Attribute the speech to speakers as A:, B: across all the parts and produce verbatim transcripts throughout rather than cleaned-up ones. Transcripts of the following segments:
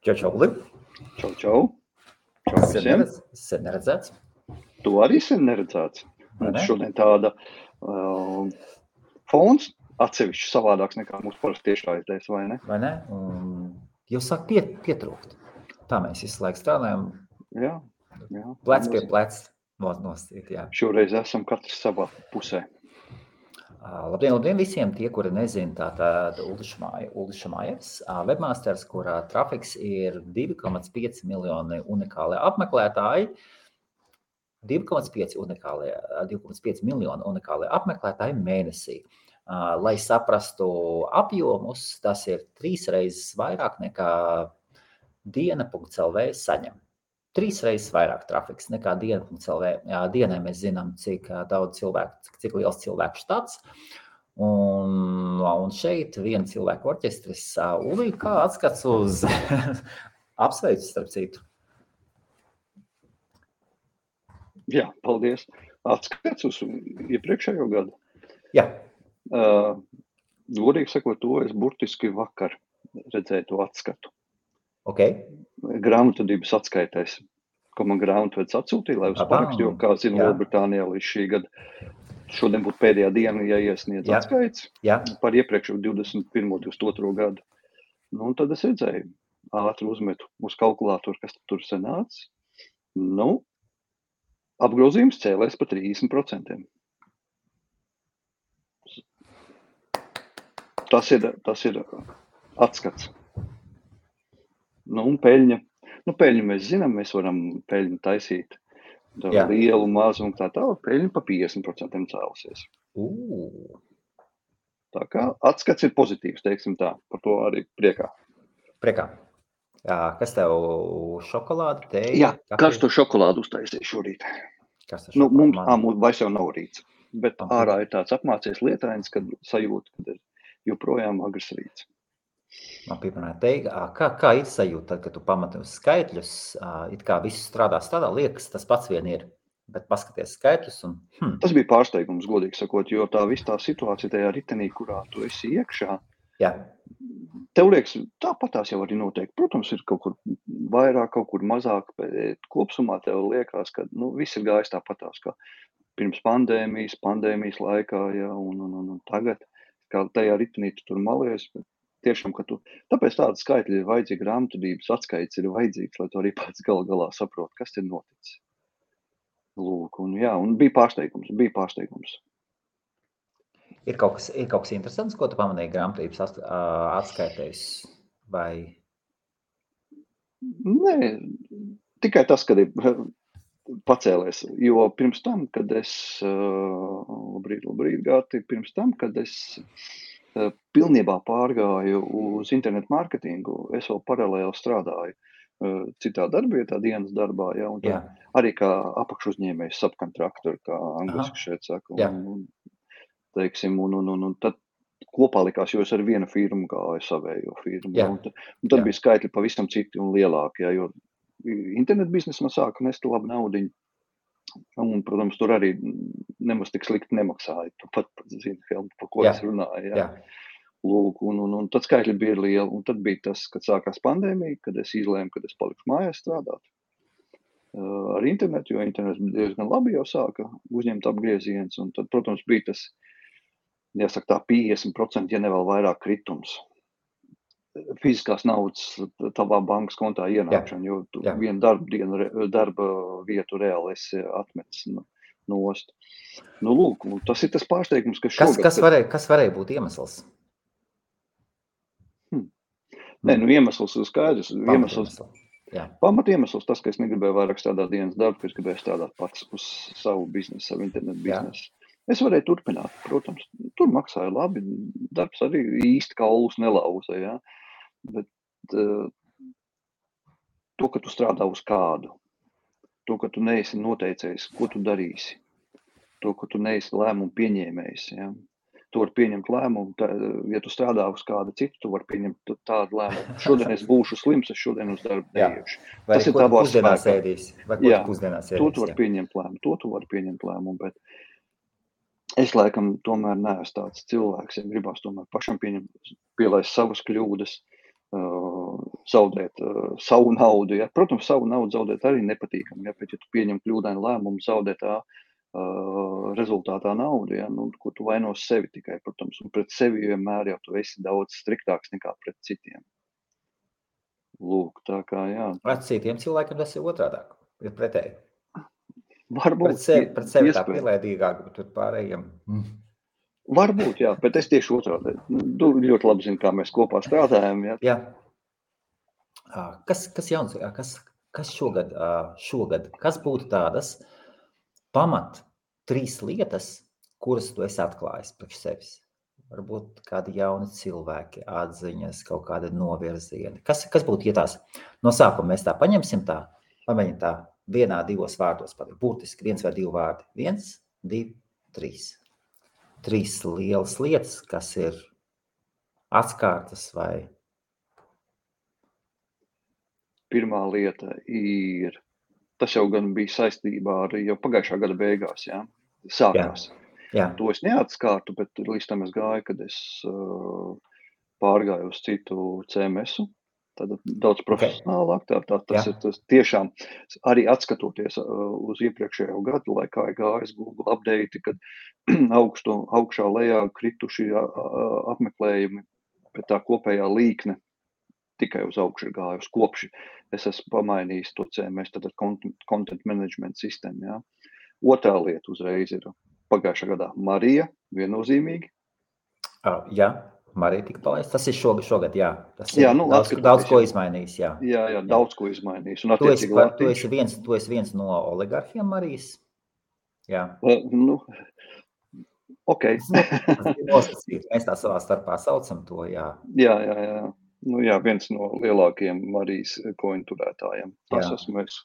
A: Čau, čau, Uli.
B: Čau, čau. Čau
A: Sen,
B: visiem.
A: neredz, sen neredzēts.
B: Tu arī sen neredzēts. Mums šodien tāda uh, fons atsevišķi savādāks nekā mūsu parasti tiešraidēs, vai ne?
A: Vai ne? Un jau sāk pie, pietrūkt. Tā mēs visu laiku strādājam.
B: Jā, jā.
A: Plec pie plec nostīt, jā.
B: Šoreiz esam katrs savā pusē.
A: Uh, labdien, labdien visiem tie, kuri nezina, tātad Uldis Šamājevs, uh, webmasters, kurā trafiks ir divi komats pieci miljoni unikālie apmeklētāji, divi komats pieci unikālie, divi komats pieci miljoni unikālie apmeklētāji mēnesī. Uh, lai saprastu apjomus, tas ir trīs reizes vairāk nekā diena.lv saņem. Trīs reizes vairāk trafiks nekā diena.lv. Dienai mēs zinām, cik daudz cilvēku, cik liels cilvēku štats. Un, un šeit viena cilvēku orķestris. Uli, kā atskats uz apsveicu starp citu?
B: Jā, paldies. Atskats uz iepriekšējo gadu?
A: Jā.
B: Uh, godīgi sakot, to es burtiski vakar redzēju to atskatu.
A: Okay.
B: Grāmatvedības atskaitēs, ko man grāmatvedis atsūtīja, lai uz parakstu, jo, kā zinu, Lielbritānijā līdz šī gada šodien būtu pēdējā diena, ja iesniedz
A: Jā.
B: atskaits
A: Jā.
B: par iepriekšu divdesmit pirmo, divdesmit otro gadu. Nu, un tad es redzēju, ātri uzmetu uz kalkulātoru, kas tur sanāca. Nu, apgrozījums cēlēs pa trīsdesmit procentiem. Tas ir, tas ir atskats. Nu, un peļņa. Nu, peļņu mēs zinām, mēs varam peļņu taisīt.
A: Jā.
B: Lielu, mazu un tā tā, peļņu pa piecdesmit procentiem cēlusies.
A: Uh.
B: Tā kā atskats ir pozitīvs, teiksim tā, par to arī priekā.
A: Priekā. Jā, kas tev šokolādi, teja?
B: Jā, karsto šokolādu uztaisīju šorīt. Nu, mums, ā, mums vairs jau nav rīts, bet
A: Aha.
B: ārā ir tāds apmācies lietains, kad sajūta, kad ir joprojām agrs rīts.
A: Man pieminēja teikt, kā, kā ir sajūta, tad, kad tu pamati uz skaitļus, it kā viss strādā strādā, liekas, tas pats vien ir, bet paskaties skaitļus un... Hmm.
B: Tas bija pārsteigums, godīgi sakot, jo tā viss tā situācija tajā ritenī, kurā tu esi iekšā,
A: Jā.
B: Tev liekas, tāpatās jau arī noteikti. Protams, ir kaut kur vairāk, kaut kur mazāk, bet kopsumā tev liekas, ka nu, viss ir gājis tāpatās, kā pirms pandēmijas, pandēmijas laikā, ja, un, un, un, un tagad, kā tajā ritenī tu tur malies, bet tiešām, ka tu, tāpēc tāda skaitļa ir vajadzīga, grāmatvedības atskaits ir vajadzīgs, lai tu arī pats gal galā saprot, kas ir noticis. Lūk, un jā, un bija pārsteigums, bija pārsteigums.
A: Ir kaut kas, ir kaut kas interesants, ko tu pamanīji grāmatvedības atskaitēs, vai?
B: Nē, tikai tas, kad ir pacēlies, jo pirms tam, kad es, labrīt, labrīt gāti, pirms tam, kad es pilnībā pārgāju uz internetu mārketingu, es vēl paralēli strādāju citā darbietā, dienas darbā, ja, un
A: Jā.
B: arī kā apakšuzņēmējs, subkontraktori, kā angliski šeit saka, un, un, teiksim, un, un, un, un tad kopā likās, jo es ar vienu firmu gāju savējo firmu,
A: Jā.
B: un, tad, un tad
A: Jā.
B: bija skaitļi pavisam citi un lielāki, ja, jo internetu biznesa man sāka nest labu naudiņu, un, protams, tur arī nemaz tik slikti nemaksāja, tu pat zini, Helmu, par ko
A: Jā.
B: es runāju,
A: Jā.
B: ja. Lūk, un, un, un tad skaitļi bija lieli, un tad bija tas, kad sākās pandēmija, kad es izlēmu, kad es palikšu mājās strādāt uh, ar internetu, jo internets diezgan labi jau sāka uzņemt apgrieziens, un tad, protams, bija tas, jāsaka tā, piecdesmit procenti, ja ne vēl vairāk kritums. Fiziskās naudas tavā bankas kontā ienākšana, jo tu
A: Jā.
B: vienu darba, dienu, darba vietu reāli esi atmetis nost. Nu, lūk, tas ir tas pārsteigums, ka
A: Kas,
B: šogad...
A: kas, varēja, kas varēja būt iemesls?
B: Hmm. Nē, nu iemesls ir skaidrs. Iemesls,
A: Jā.
B: pamat iemesls tas, ka es negribēju vairāk strādāt dienas darbu, ka es gribēju strādāt pats uz savu biznesu, savu internetu biznesu. Es varēju turpināt, protams, tur maksāja labi, darbs arī īsti kaulus nelauza, ja? Bet uh, to, ka tu strādā uz kādu, to, ka tu neesi noteicējis, ko tu darīsi, to, ka tu neesi lēmumu pieņēmējis, ja? Tu vari pieņemt lēmumu, tā, ja tu strādā uz kādu citu, tu vari pieņemt tādu lēmumu. Šodien es būšu slims, es šodien uz darbu neiešu.
A: Vai
B: Tas ir
A: ko tu
B: tavā
A: pusdienās
B: spēkā.
A: ēdīsi? Vai ko
B: Jā,
A: tu pusdienās
B: to
A: ēdīsi?
B: tu vari
A: Jā.
B: pieņemt lēmumu, to tu vari pieņemt lēmumu, bet es laikam tomēr neesmu tāds cilvēks, ja gribās tomēr pašam pieņemt, pielaist savas kļūdas, uh, zaudēt uh, savu naudu. Ja? Protams, savu naudu zaudēt arī nepatīkami, ja? Bet ja tu pieņem kļūdainu lēmumu zaudēt tā uh, rezultātā naudu, ja? Nu, ko tu vainos sevi tikai, protams, un pret sevi vienmēr jau tu esi daudz striktāks nekā pret citiem. Lūk, tā kā, jā.
A: Pret citiem cilvēkiem tas ir otrādāk, ir pretēji.
B: Varbūt.
A: Pret sevi, pret sevi tā
B: iespēj.
A: pielaidīgāk, bet tur pārējiem. Mm.
B: Varbūt, jā, bet es tieši otrādi. Tu ļoti labi zini, kā mēs kopā strādājam, jā.
A: Jā. Kas, kas jauns, kas, kas šogad, šogad, kas būtu tādas pamat trīs lietas, kuras tu esi atklājis priekš sevis? Varbūt kādi jauni cilvēki, atziņas, kaut kāda novirzieni. Kas, kas būtu, ja tās no sākuma mēs tā paņemsim tā, pamēģim tā vienā, divos vārdos pateikt. Būtiski viens vai divi vārdi. Viens, divi, trīs. Trīs lielas lietas, kas ir atskārtas vai...
B: Pirmā lieta ir, tas jau gan bija saistībā ar jau pagājušā gada beigās, jā, sākās. Jā. Jā. To es neatskārtu, bet līdz tam es gāju, kad es uh, pārgāju uz citu C M S-u, tad daudz profesionālāk. Tā, tā, tas Jā. ir tas tiešām arī atskatoties uh, uz iepriekšējo gadu, lai kā ir gājis Google update, kad augstu, augšā lejā krituši uh, apmeklējumi, bet tā kopējā līkne tikai uz augšu ir gājusi kopši. Es esmu pamainījis to C M S, tad content, content management sistēmu. Jā. Otrā lieta uzreiz ir pagājušā gadā Marija, viennozīmīgi.
A: Uh, jā, Marija tika palaista. Tas ir šogad, šogad jā. Tas
B: jā, nu,
A: daudz, daudz ko izmainījis, jā.
B: Jā, jā, daudz jā. ko izmainījis. Un
A: tu, esi, par, tu, esi viens, tu esi viens no oligarhiem Marijas? Jā.
B: Uh, nu, ok.
A: Mēs tā savā starpā saucam to, jā.
B: Jā, jā, jā. Nu, jā, viens no lielākajiem Marijas koņu turētājiem. Tas
A: jā.
B: esmu es.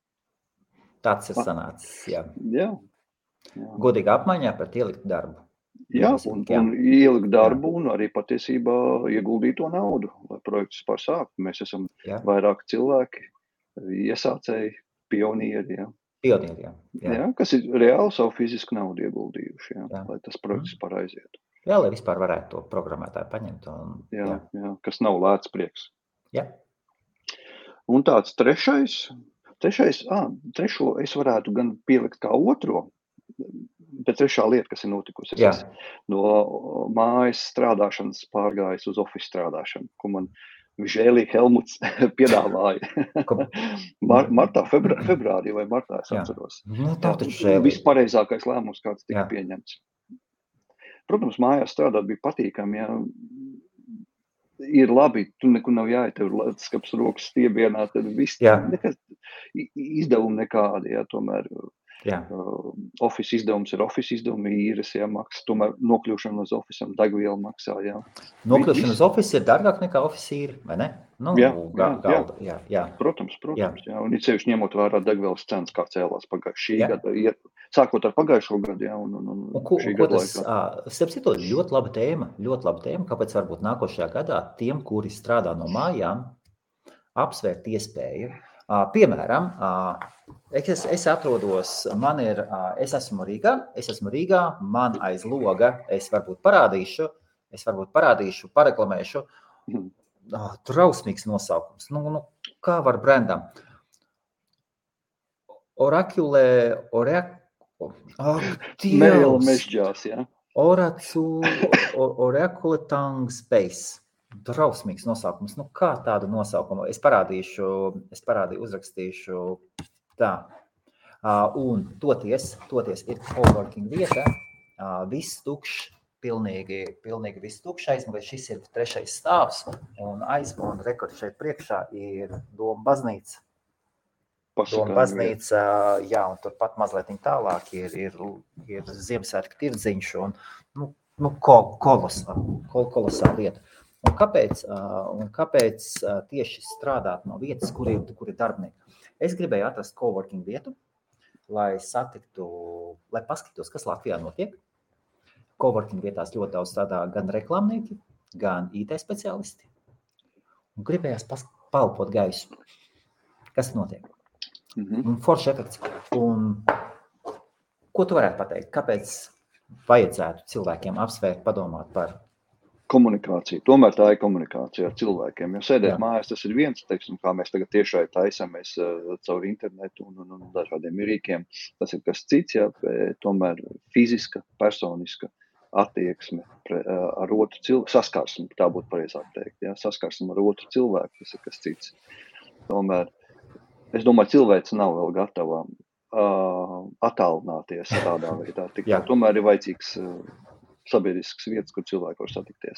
A: Tāds ir sanācis, jā.
B: Jā. Jā.
A: Godīga apmaiņā par ieliktu darbu.
B: Jā, un, un ielikt darbu jā. un arī patiesībā ieguldīt to naudu, lai projekts vispār sāktu. Mēs esam jā. vairāk cilvēki, iesācēji, pionieri, jā.
A: Pionieri, jā. jā.
B: jā. Kas ir reāli savu fizisku naudu ieguldījuši, jā, jā. lai tas projekts vispār aizietu.
A: Jā, lai vispār varētu to programmētāju paņemt. Un,
B: jā, jā. jā, kas nav lēts prieks.
A: Jā.
B: Un tāds trešais, trešais, ā, trešo es varētu gan pielikt kā otro, bet trešā lieta, kas ir notikusi, es no mājas strādāšanas pārgājis uz office strādāšanu, ko man Žēlī Helmuts piedāvāja. Mar, martā, februā, februārī vai martā es atceros.
A: Nu, tā
B: tā vispareizākais lēmums, kāds tika jā. pieņemts. Protams, mājās strādāt bija patīkami, ja ir labi, tu nekur nav jāiet, tev skaps rokas stiebienā, tad viss, nekas, izdevumi nekādi, jā, tomēr.
A: Jā.
B: Uh, office izdevums ir office izdevumi, īres jāmaksā, tomēr nokļūšana uz officeam degvielu maksā, jā.
A: Nokļūšana uz office ir dārgāk nekā office īri, vai ne? Nu,
B: jā,
A: jā,
B: galda,
A: jā, jā.
B: Protams, protams, jā. jā. Un it sevišķi ņemot vērā degvielas cenas, kā cēlās pagājušā šī
A: jā.
B: gada, iet, sākot ar pagājušo gadu, jā, un, un, un,
A: un ko,
B: šī
A: ko
B: gada
A: tas,
B: laikā.
A: Starp citu, ļoti laba tēma, ļoti laba tēma, kāpēc varbūt nākošajā gadā tiem, kuri strādā no mājām, apsvērt iespēju. Uh, piemēram, uh, es, es atrodos, man ir, uh, es esmu Rīgā, es esmu Rīgā, man aiz loga, es varbūt parādīšu, es varbūt parādīšu, pareklamēšu, uh, trausmīgs nosaukums, nu, nu, kā var brendam? Oraculē, orak, ak,
B: Mēla mežģās, jā.
A: Oracu, Oracle Tongue Space. Drausmīgs nosaukums. Nu, kā tādu nosaukumu? Es parādīšu, es parādīju, uzrakstīšu tā. Uh, un toties, toties ir coworking vieta, uh, viss tukšs, pilnīgi, pilnīgi viss tukšais, un šis ir trešais stāvs, un aiz, un rekord šeit priekšā ir Doma baznīca. Doma baznīca, jā, un turpat mazliet tālāk ir, ir, ir Ziemassvētku tirdziņš, un, nu, nu kol, kolosā, kol, kolosā lieta. Un kāpēc, un kāpēc tieši strādāt no vietas, kur ir, kur ir darbinieki? Es gribēju atrast coworking vietu, lai satiktu, lai paskatītos, kas Latvijā notiek. Coworking vietās ļoti daudz strādā gan reklamnieki, gan I T speciālisti. Un gribējās palpot gaisu. Kas notiek? Mm-hmm. Un foršs efekts. Un ko tu varētu pateikt? Kāpēc vajadzētu cilvēkiem apsvērt, padomāt par
B: Komunikācija. Tomēr tā ir komunikācija ar cilvēkiem. Jo sēdēt
A: Jā.
B: mājās, tas ir viens, teiksim, kā mēs tagad tiešai taisamies uh, caur internetu un, un, un dažādiem rīkiem. Tas ir kas cits, jā, tomēr fiziska, personiska attieksme pre, uh, ar otru cilvēku, saskarsme, tā būtu pareizāk teikt, jā, saskarsme ar otru cilvēku, tas ir kas cits. Tomēr, es domāju, cilvēks nav vēl gatava uh, attālināties tādā veidā. Tik, tomēr ir vajadzīgs uh, sabiedrisks vietas, kur cilvēki var satikties.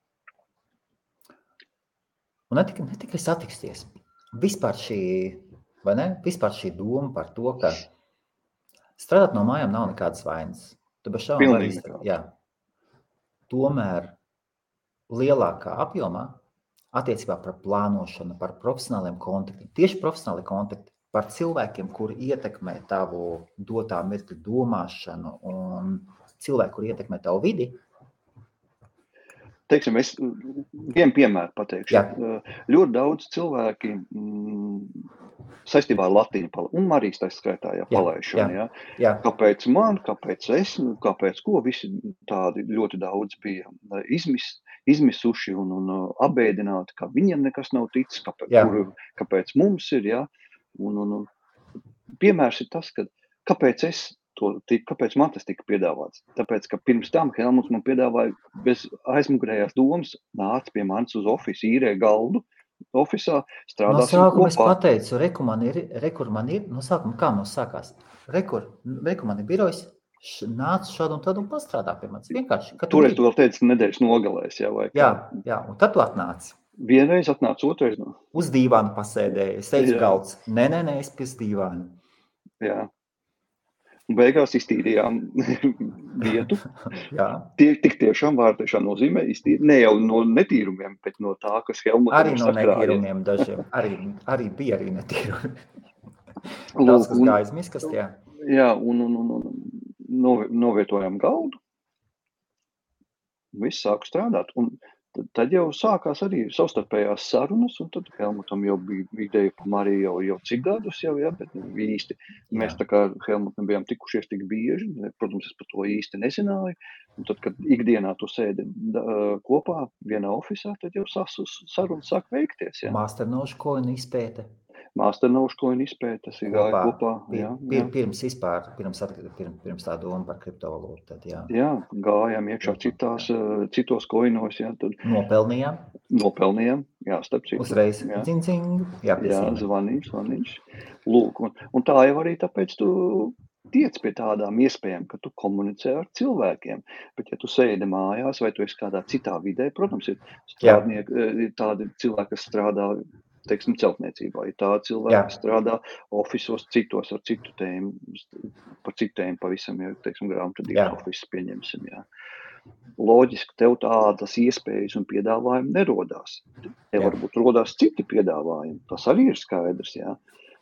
A: Un ne tikai, ne tikai satiksties. Vispār šī, vai ne? Vispār šī doma par to, ka strādāt no mājām nav nekādas vainas. Tu bez šaubām vari izdarīt. Jā. Tomēr lielākā apjomā attiecībā par plānošanu, par profesionāliem kontaktiem, tieši profesionāli kontakti, par cilvēkiem, kuri ietekmē tavu dotā mirkļa domāšanu un cilvēku, kur ietekmē tavu vidi?
B: Teiksim, es vienu piemēru pateikšu. Jā. Ļoti daudz cilvēki mm, saistībā ar latiņu, un Marijas taisa skaitā, jā, palaišanu, jā. Jā. Kāpēc man, kāpēc es, kāpēc ko, visi tādi ļoti daudz bija izmis, izmisuši un, un apbēdināti, ka viņiem nekas nav ticis, kāpēc, kur, kāpēc mums ir, jā. Un, un, un piemērs ir tas, ka kāpēc es To, kāpēc man tas tika piedāvāts? Tāpēc, ka pirms tam Helmuts man piedāvāja bez aizmugurējās domas, nāca pie manis uz ofisu, īrē galdu ofisā, strādāsim kopā.
A: No sākuma es pateicu, rekur man ir, rekur man ir, no sākuma kā mums sākās? Rekur, rekur man ir birojs, nāc šādu un tādu un pastrādā pie manis. Vienkārši.
B: Toreiz tu vēl teici nedēļas nogalēs, jā, vai kā?
A: Jā, jā, un tad tu atnāci.
B: Vienreiz atnāc, otrais no.
A: Uz dīvānu pasēdēja, es teicu galds. Nē, nē, nē, es pēc dīvānu.
B: Jā. Beigās iztīrījām vietu.
A: Jā.
B: Tie, tik tiešām vārdu tiešām nozīmē iztīrīt. Ne jau no netīrumiem, bet no tā, kas Helmutam
A: arī no sakrāja. Netīrumiem dažiem. Arī, arī bija arī netīrumi. Daudz, kas gājas miskastījā.
B: Jā, un, un, un, un novietojām galdu. Viss sāku strādāt. Un tad jau sākās arī savstarpējās sarunas, un tad Helmutam jau bija ideja par Mariju jau, jau cik gadus jau, jā, bet īsti mēs tā kā Helmutam bijām tikušies tik bieži, protams, es par to īsti nezināju, un tad, kad ikdienā tu sēdi kopā vienā ofisā, tad jau sarunas sāk veikties, jā.
A: Masternoškoina izpēte.
B: Masternoškoina izpēte, tas ir gāja kopā, jā.
A: jā. Pirms vispār, pirms, pirms, pirms tā doma par kriptovalūtu, tad jā.
B: Jā, gājām iekšā citās, citos koinos, jā. Tad
A: Nopelnījām.
B: Nopelnījām, jā, starp citu.
A: Uzreiz, dzing, dzing, jā,
B: jā, zvanīš, zvanīš. Lūk, un, un tā jau arī tāpēc tu tiec pie tādām iespējām, ka tu komunicē ar cilvēkiem, bet ja tu sēdi mājās vai tu esi kādā citā vidē, protams, ir strādnieki, tādi cilvēki, kas strādā, teiksim, celtniecībā, ja tā cilvēki jā. Strādā ofisos citos ar citu tēmu, par citu tēmu pavisam, ja, teiksim, grāmatvedības ofis pieņemsim, jā. Loģiski, tev tādas iespējas un piedāvājumi nerodās. Ja varbūt rodās citi piedāvājumi, tas arī ir skaidrs, jā.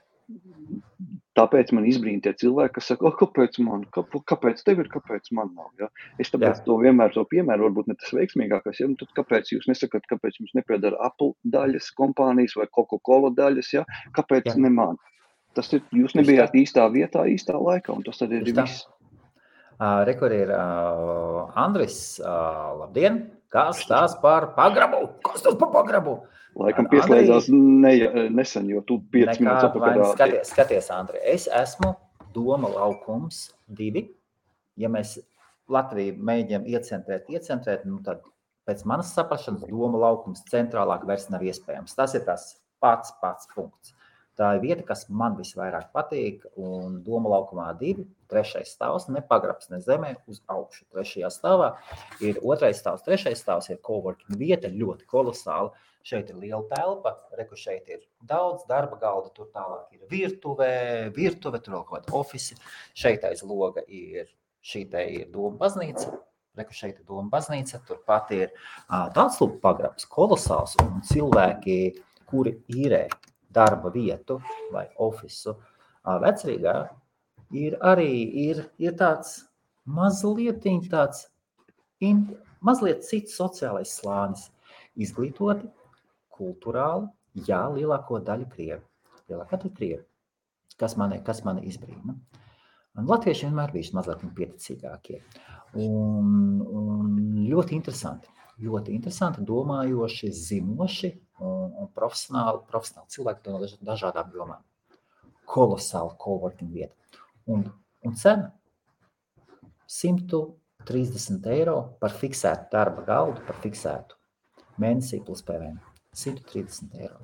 B: Tāpēc man izbrīna tie cilvēki, kas saka, oh, kāpēc man, kāpēc tev ir, kāpēc man nav, ja? Es tāpēc jā. To vienmēr to piemēru, varbūt ne tas veiksmīgākais, ja? Tad kāpēc jūs nesakat, kāpēc jums nepiedara Apple daļas kompānijas vai Coca-Cola daļas, ja? Kāpēc jā. Ne man? Tas ir, jūs nebijāt īstā vietā, īstā laikā, un tas tad ir viss.
A: Uh, Rekur ir uh, Andris, uh, labdien, kas tās par pagrabu? Kas tas par pagrabu?
B: Laikam pieslēdzās ne, nesen, jo tu pieci minūtes
A: apakaļ. Skaties, skaties, Andri, es esmu Doma laukums divi. Ja mēs Latviju mēģinām iecentrēt, iecentrēt, nu tad pēc manas saprašanas Doma laukums centrālāk vairs nav iespējams. Tas ir tas pats, pats punkts. Tā ir vieta, kas man visvairāk patīk, un Doma laukumā divi, trešais stāvs, ne pagrabs, ne zemē, uz augšu. Trešajā stāvā ir otrais stāvs, trešais stāvs ir coworking vieta, ļoti kolosāla. Šeit ir liela telpa, reku šeit ir daudz darba galda, tur tālāk ir virtuve, virtuve, tur vēl kaut kāda ofisi. Šeit aiz loga ir, šī te ir Doma baznīca, reku šeit ir Doma baznīca, turpat ir tāds lūk pagrabs, kolosāls, un cilvēki, kuri īrē darba vietu vai ofisu Vecrīgā, ir arī ir, ir tāds mazliet, tāds in, mazliet cits sociālais slānis. Izglītoti, kulturāli, jā, lielāko daļu krievi. Lielākā daļa krievi, kas mani, kas mani izbrīna. Un latvieši vienmēr bijuši mazliet pieticīgākie. Un, un ļoti interesanti. ļoti interesanti, domājoši, zinoši un, un profesionāli, profesionāli cilvēki no dažādām jomām. Kolosāli coworking vieta. Un, un cena simt trīsdesmit eiro par fiksētu darba galdu, par fiksētu mēnesī plus P V N. simt trīsdesmit eiro.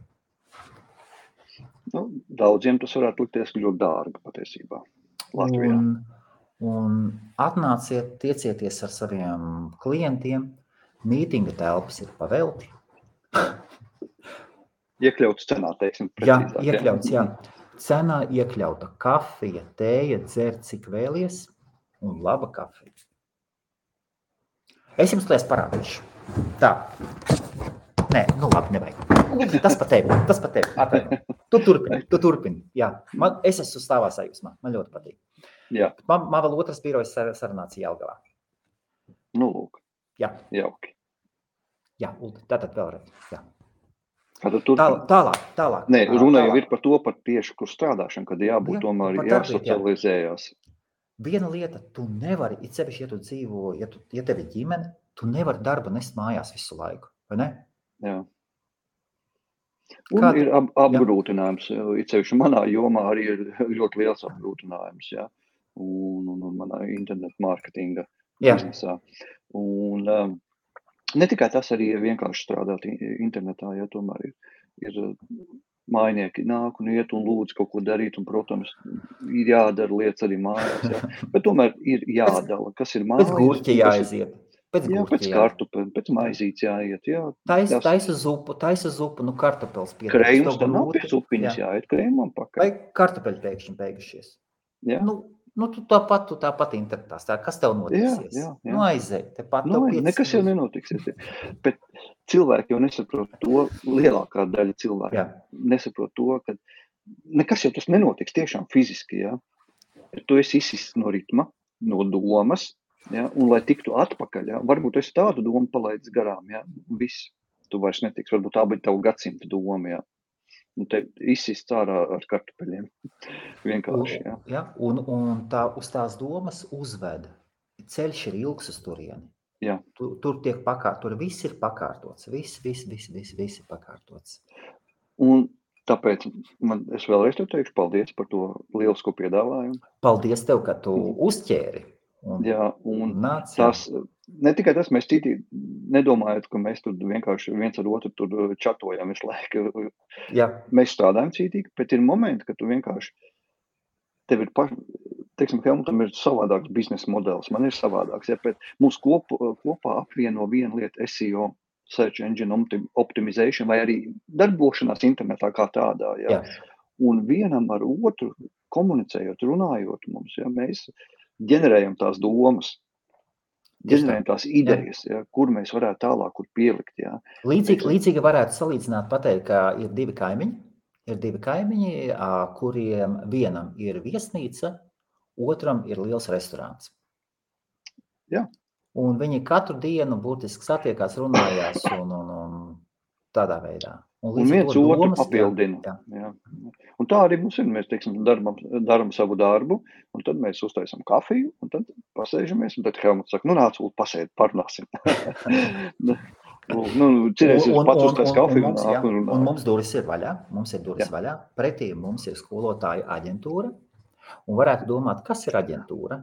B: Nu, daudziem tas varētu likties ļoti dārgi patiesībā Latvijā.
A: Un, un atnāciet, tiecieties ar saviem klientiem, mītinga telpas ir pavelti.
B: Iekļauts cenā, teiksim,
A: precīzāk. Jā, iekļauts, jā. Cenā iekļauta kafija, tēja, dzer cik vēlies un laba kafija. Es jums to es parādīšu. Tā. Nē, nu labi, nevajag. Tas pa tevi, tas pa tevi. Atvaino. Tu turpini, tu turpini. Jā, man, es esmu stāvā sajūsmā, man ļoti patīk.
B: Jā.
A: Man, man vēl otras birojas sarunāts Jelgavā.
B: Nu, lūk.
A: Jā.
B: Jauki.
A: Jā, tātad vēlreiz. Jā.
B: Tālāk,
A: tālāk, tālāk.
B: Nē, runa jau ir par to, par tieši, kur strādāšanu, kad jābūt jā, tomēr jāsocializējās.
A: Viena lieta, tu nevari, it sevišķi, ja tu dzīvo, ja, tu, ja tev ir ģimene, tu nevari darba nest mājās visu laiku, vai ne?
B: Jā. Un Kāda? ir ap, apgrūtinājums, it sevišķi manā jomā arī ir ļoti liels apgrūtinājums, jā. Un, un, un manā internetu mārketinga biznesā. Un um, ne tikai tas arī ir vienkārši strādāt internetā, ja tomēr ir, ir mājnieki nāk un iet un lūdz kaut ko darīt, un, protams, ir jādara lietas arī mājās, ja. Bet tomēr ir jādala, kas ir mājās.
A: Pēc gurķa jāaiziet.
B: Pēc, jā, pēc kartupēm, pēc maizītes jāiet, jā.
A: Taisa, taisa zupu, taisa zupu, nu kartupels pietiek.
B: Krējums, tad nav pie zupiņas jā. jāiet krējumam pakaļ.
A: Vai kartupeļi pēkšņi beigušies.
B: Jā.
A: Nu, nu tu tāpat, tu tāpat internetās, tā, kas tev notiksies? Jā, jā, jā. Nu aizēj, tepat
B: nu,
A: tev piecas.
B: Nekas jau nenotiksies. Bet cilvēki jau nesaprot to, lielākā daļa cilvēku jā. nesaprot to, ka nekas jau tas nenotiks tiešām fiziski, jā. Tu esi izsists no ritma, no domas, jā, un lai tiktu atpakaļ, jā, varbūt esi tādu domu palaidis garām, jā, viss, tu vairs netiks, varbūt tā bija tavu gadsimta doma, jā. Un te izsists ārā ar kartupeļiem. Vienkārši, jā.
A: jā un, un tā, uz tās domas uzveda. Ceļš ir ilgs uz turieni.
B: Jā.
A: Tur, tur tiek pakārt, tur viss ir pakārtots. Viss, viss, viss, viss, viss ir pakārtots.
B: Un tāpēc man, es vēlreiz tev teikšu paldies par to lielisko piedāvājumu.
A: Paldies tev, ka tu uzķēri. Un,
B: jā, un
A: nāc,
B: tas, ne tikai tas, mēs citi nedomājot, ka mēs tur vienkārši viens ar otru tur čatojam visu laiku.
A: Jā.
B: Mēs strādājam cītīgi, bet ir momenti, kad tu vienkārši, tev ir paš, teiksim, Helmutam ir savādāks biznesa modelis, man ir savādāks, ja, bet mums kop, kopā apvieno vienu lietu S E O, Search Engine Optimization, vai arī darbošanās internetā kā tādā, ja.
A: Jā.
B: Un vienam ar otru komunicējot, runājot mums, ja, mēs ģenerējam tās domas, ģenerējam tās idejas, ja, kur mēs varētu tālāk, kur pielikt. Ja.
A: Līdzīgi, līdzīgi varētu salīdzināt, pateikt, ka ir divi kaimiņi, ir divi kaimiņi, kuriem vienam ir viesnīca, otram ir liels restorāns.
B: Jā.
A: Un viņi katru dienu būtiski satiekās, runājās un, un, un tādā veidā.
B: Un, un viens otru domas, papildina. Jā, jā. Jā. Un tā arī mums ir, mēs, teiksim, darbam, daram savu darbu, un tad mēs uztaisam kafiju, un tad pasēžamies, un tad Helmuts saka, nu nāc, pasēd, parunāsim. nu, nu, cerēs,
A: un,
B: pats uztais kafiju
A: un, un,
B: un, un,
A: un, un mums duris ir vaļā, mums ir duris jā. vaļā, pretī mums ir skolotāja aģentūra, un varētu domāt, kas ir aģentūra?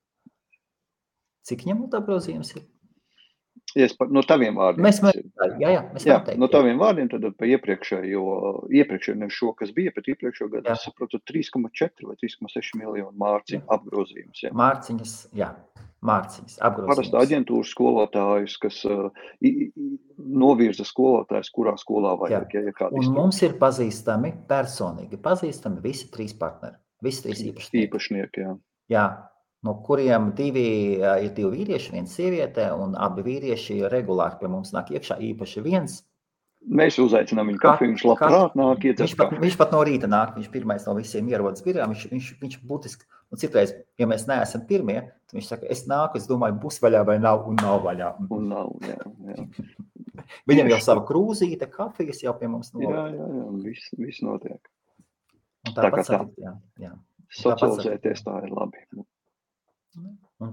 A: Cik ņemot apgrozījums ir?
B: Ja es, no taviem vārdiem.
A: Mēs, mēs, jā, jā, mēs
B: jā,
A: teikt,
B: no taviem vārdiem tad pa iepriekšējo, iepriekšējo, ne šo, kas bija, bet iepriekšējo gadu, es saprotu, trīs komats četri vai trīs komats seši miljonu mārciņu apgrozījums. Jā.
A: Mārciņas, jā, mārciņas apgrozījums.
B: Parasti aģentūras skolotājus, kas uh, i, i, novirza skolotājus, kurā skolā vajag. Ja, ja
A: un izturēt. Mums ir pazīstami, personīgi pazīstami visi trīs partneri, visi trīs īpašnieki.
B: Īpašnieki, jā.
A: Jā. No kuriem divi ir divi vīrieši, viens sieviete, un abi vīrieši regulāri pie mums nāk iekšā, īpaši viens.
B: Mēs uzaicinām viņu kafiju, viņš labprāt nāk iet.
A: Viņš pat, viņš pat no rīta nāk, viņš pirmais no visiem ierodas birā, viņš, viņš, viņš būtiski, un citreiz, ja mēs neesam pirmie, tad viņš saka, es nāku, es domāju, būs vaļā vai nav, un nav vaļā.
B: Un nav, jā, jā.
A: Viņam jau sava krūzīte, kafijas jau pie mums notiek.
B: Jā, jā, jā, viss, viss notiek.
A: Un tāpat tā, tā. Jā, jā.
B: Socializēties tā ir labi.
A: Un,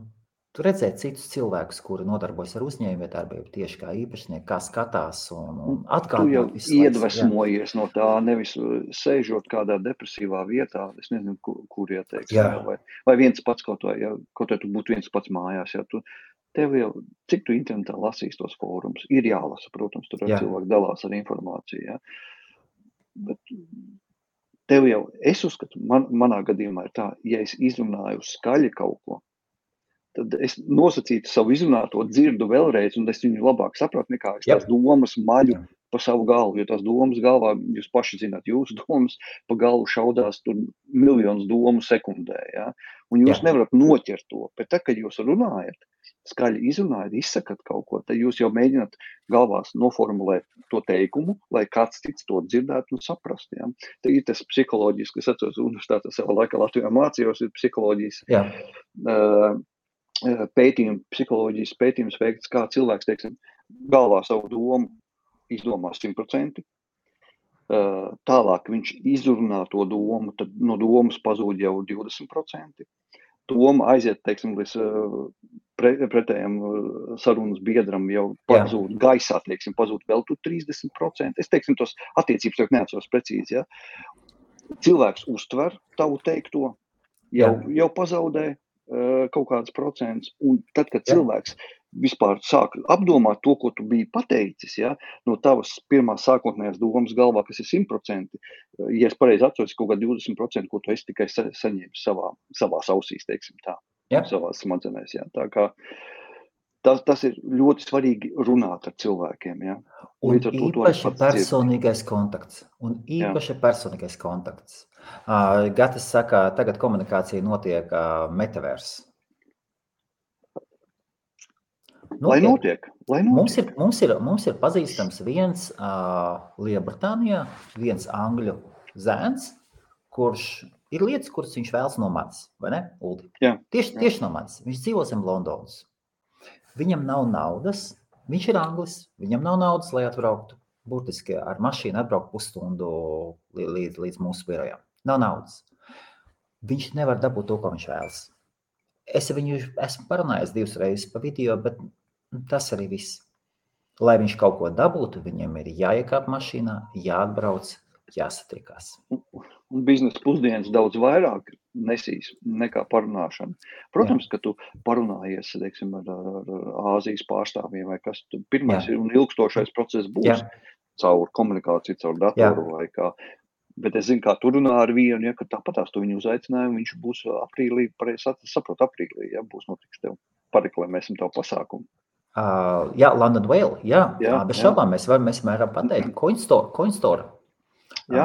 A: Tu redzēji citus cilvēkus, kuri nodarbojas ar uzņēmējdarbību tieši kā īpašnieki, kā skatās un, un atkārtot visu laiku.
B: Tu jau iedvesmojies no tā, nevis sēžot kādā depresīvā vietā, es nezinu, kur, kur ieteiks, jā. vai, vai viens pats kaut vai, ja, kaut vai tu būtu viens pats mājās, ja tu, tev jau, cik tu internetā lasīs tos fórums, ir jālasa, protams, tur ar cilvēku dalās ar informāciju, ja. Bet tev jau, es uzskatu, man, manā gadījumā ir tā, ja es izrunāju skaļi kaut ko, tad es nosacītu savu izrunāto dzirdu vēlreiz, un es viņu labāk sapratu, nekā es tās domas maļu Jā. pa savu galvu, jo tās domas galvā, jūs paši zināt, jūsu domas pa galvu šaudās tur miljonus domu sekundē, ja? Un jūs Jā. nevarat noķert to, bet tad, kad jūs runājat, skaļi izrunājat, izsakat kaut ko, tad jūs jau mēģināt galvās noformulēt to teikumu, lai kāds cits to dzirdētu un saprast, ja? Tad ir tas psiholoģijas, kas atceros universitātē savā laikā Latvijā mācījos, ir psiholoģijas Jā. Uh, pētījumi, psiholoģijas pētījums veikts, kā cilvēks, teiksim, galvā savu domu izdomā simt procenti. Tālāk viņš izrunā to domu, tad no domas pazūd jau divdesmit procenti. Doma aiziet, teiksim, līdz pre, pretējiem sarunas biedram jau pazūd Jā. gaisā, teiksim, pazūd vēl tu trīsdesmit procenti. Es, teiksim, tos attiecības jau neatceros precīzi, ja. Cilvēks uztver tavu teikto, jau, jau pazaudē kaut kāds procents, un tad, kad Jā. cilvēks vispār sāk apdomāt to, ko tu biji pateicis, ja, no tavas pirmās sākotnējās domas galvā, kas ir simt procenti, ja es pareizi atceros, kaut kā divdesmit procenti, ko tu esi tikai sa- saņēmis savā, savās ausīs, teiksim tā, Jā. savās smadzenēs, ja. Tā kā tas, tas ir ļoti svarīgi runāt ar cilvēkiem, ja.
A: Un īpaši personīgais kontakts. Un īpaši Jā. personīgais kontakts. Uh, Gatis saka, tagad komunikācija notiek uh, metaverse.
B: Notiek. Lai notiek, lai notiek.
A: Mums ir, mums ir, mums ir pazīstams viens uh, Lielbritānijā, viens angļu zēns, kurš ir lietas, kuras viņš vēlas no manis, vai ne, Uldi?
B: Jā.
A: Tieši,
B: Jā.
A: tieši no manis. Viņš dzīvo zem Londonas. Viņam nav naudas, viņš ir anglis, viņam nav naudas, lai atbrauktu. Būtiski ar mašīnu atbraukt pusstundu līdz, līdz mūsu birojām. Nav naudas. Viņš nevar dabūt to, ko viņš vēlas. Es viņu esmu parunājis divas reizes pa video, bet tas arī viss. Lai viņš kaut ko dabūtu, viņam ir jāiekāp mašīnā, jāatbrauc, jāsatiekās.
B: Un biznesa pusdienas daudz vairāk nesīs nekā parunāšana. Protams, Jā. ka tu parunājies, teiksim, ar, ar Āzijas pārstāvjiem vai kas. Pirmais Jā. ir un ilgstošais process būs Jā. caur komunikāciju, caur datoru Jā. vai kā. Bet es zinu, kā tu runā ar vienu, ja, ka tāpatās tu viņu uzaicināji, un viņš būs aprīlī, pareizi saprot, aprīlī, ja, būs notiks tev, pareklamēsim tavu pasākumu.
A: Uh, jā, London Whale, jā, jā bez jā. šabām mēs varam, mēs varam pateikt, Coinstore, Coinstore.
B: Jā.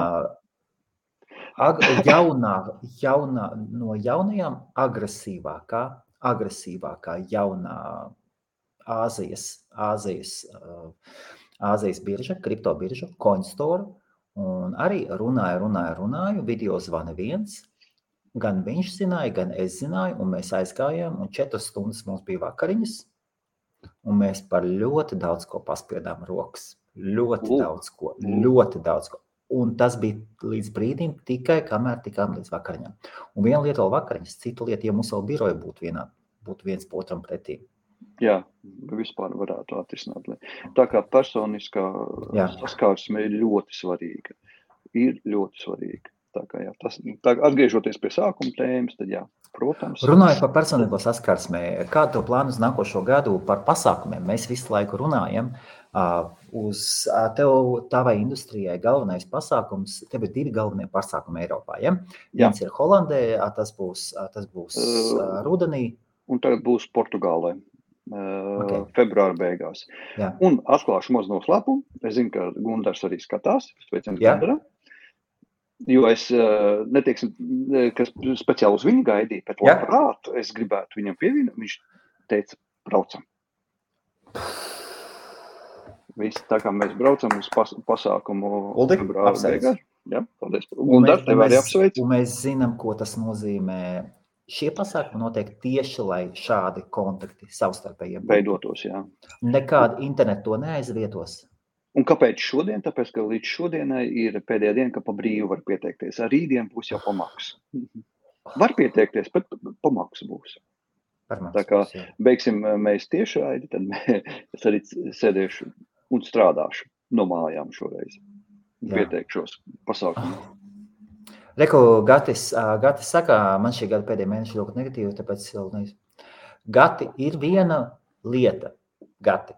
A: Uh, ag, jaunā, jaunā, no jaunajām agresīvākā, agresīvākā jaunā Āzijas, Āzijas, uh, Āzijas birža, kripto birža, Coinstore. Un arī runāju, runāju, runāju, video zvana viens, gan viņš zināja, gan es zināju, un mēs aizgājām, un četras stundas mums bija vakariņas, un mēs par ļoti daudz ko paspiedām rokas. Ļoti uh, daudz ko, uh. ļoti daudz ko. Un tas bija līdz brīdim tikai, kamēr tikām līdz vakariņām. Un viena lieta vēl vakariņas, cita lieta, ja mums vēl biroja būtu vienā, būtu viens otram pretī.
B: Jā, vispār varētu atrisināt. Tā kā personiskā jā. saskarsme ir ļoti svarīga. Ir ļoti svarīga. Tā kā jā, tas, tā, atgriežoties pie sākuma tēmas, tad jā, protams.
A: Runājot par personīgo saskarsmē, kādu plānu uz nākošo gadu par pasākumiem? Mēs visu laiku runājam. Uh, uz uh, tev, tavai industrijai galvenais pasākums, tev ir divi galvenie pasākumi Eiropā, ja? Viens ir Holandē, tas būs, tas būs uh, rudenī. Un
B: tagad būs Portugālē. Okay. Februāra beigās. Jā. Un atklāšu maz noslēpumu. Es zinu, ka Gundars arī skatās. Sveiciens Gundaram. Jo es neteiksim, ka speciāli uz viņu gaidīju, bet labprāt es gribētu viņam pievienot. Viņš teica, braucam. Visi tā kā mēs braucam uz pas, pasākumu
A: Uldi,
B: februāra
A: apsveic.
B: beigās. Jā, paldies. Gundar, tev arī apsveic.
A: Un mēs zinām, ko tas nozīmē. Šie pasākumi notiek tieši, lai šādi kontakti savstarpējiem
B: veidotos, jā.
A: Nekāda internetu to neaizvietos.
B: Un kāpēc šodien? Tāpēc, ka līdz šodienai ir pēdējā diena, ka pa brīvu var pieteikties. Ar rītdien būs jau pa maksu. Var pieteikties, bet pa maksu būs. Tā kā beigsim mēs tiešraidi, tad es arī sēdēšu un strādāšu no mājām šoreiz. Pieteikšos pasākumu.
A: Reku, Gatis, Gatis saka, man šī gada pēdējā mēneša ļoti negatīvi, tāpēc es Gati, ir viena lieta, Gati.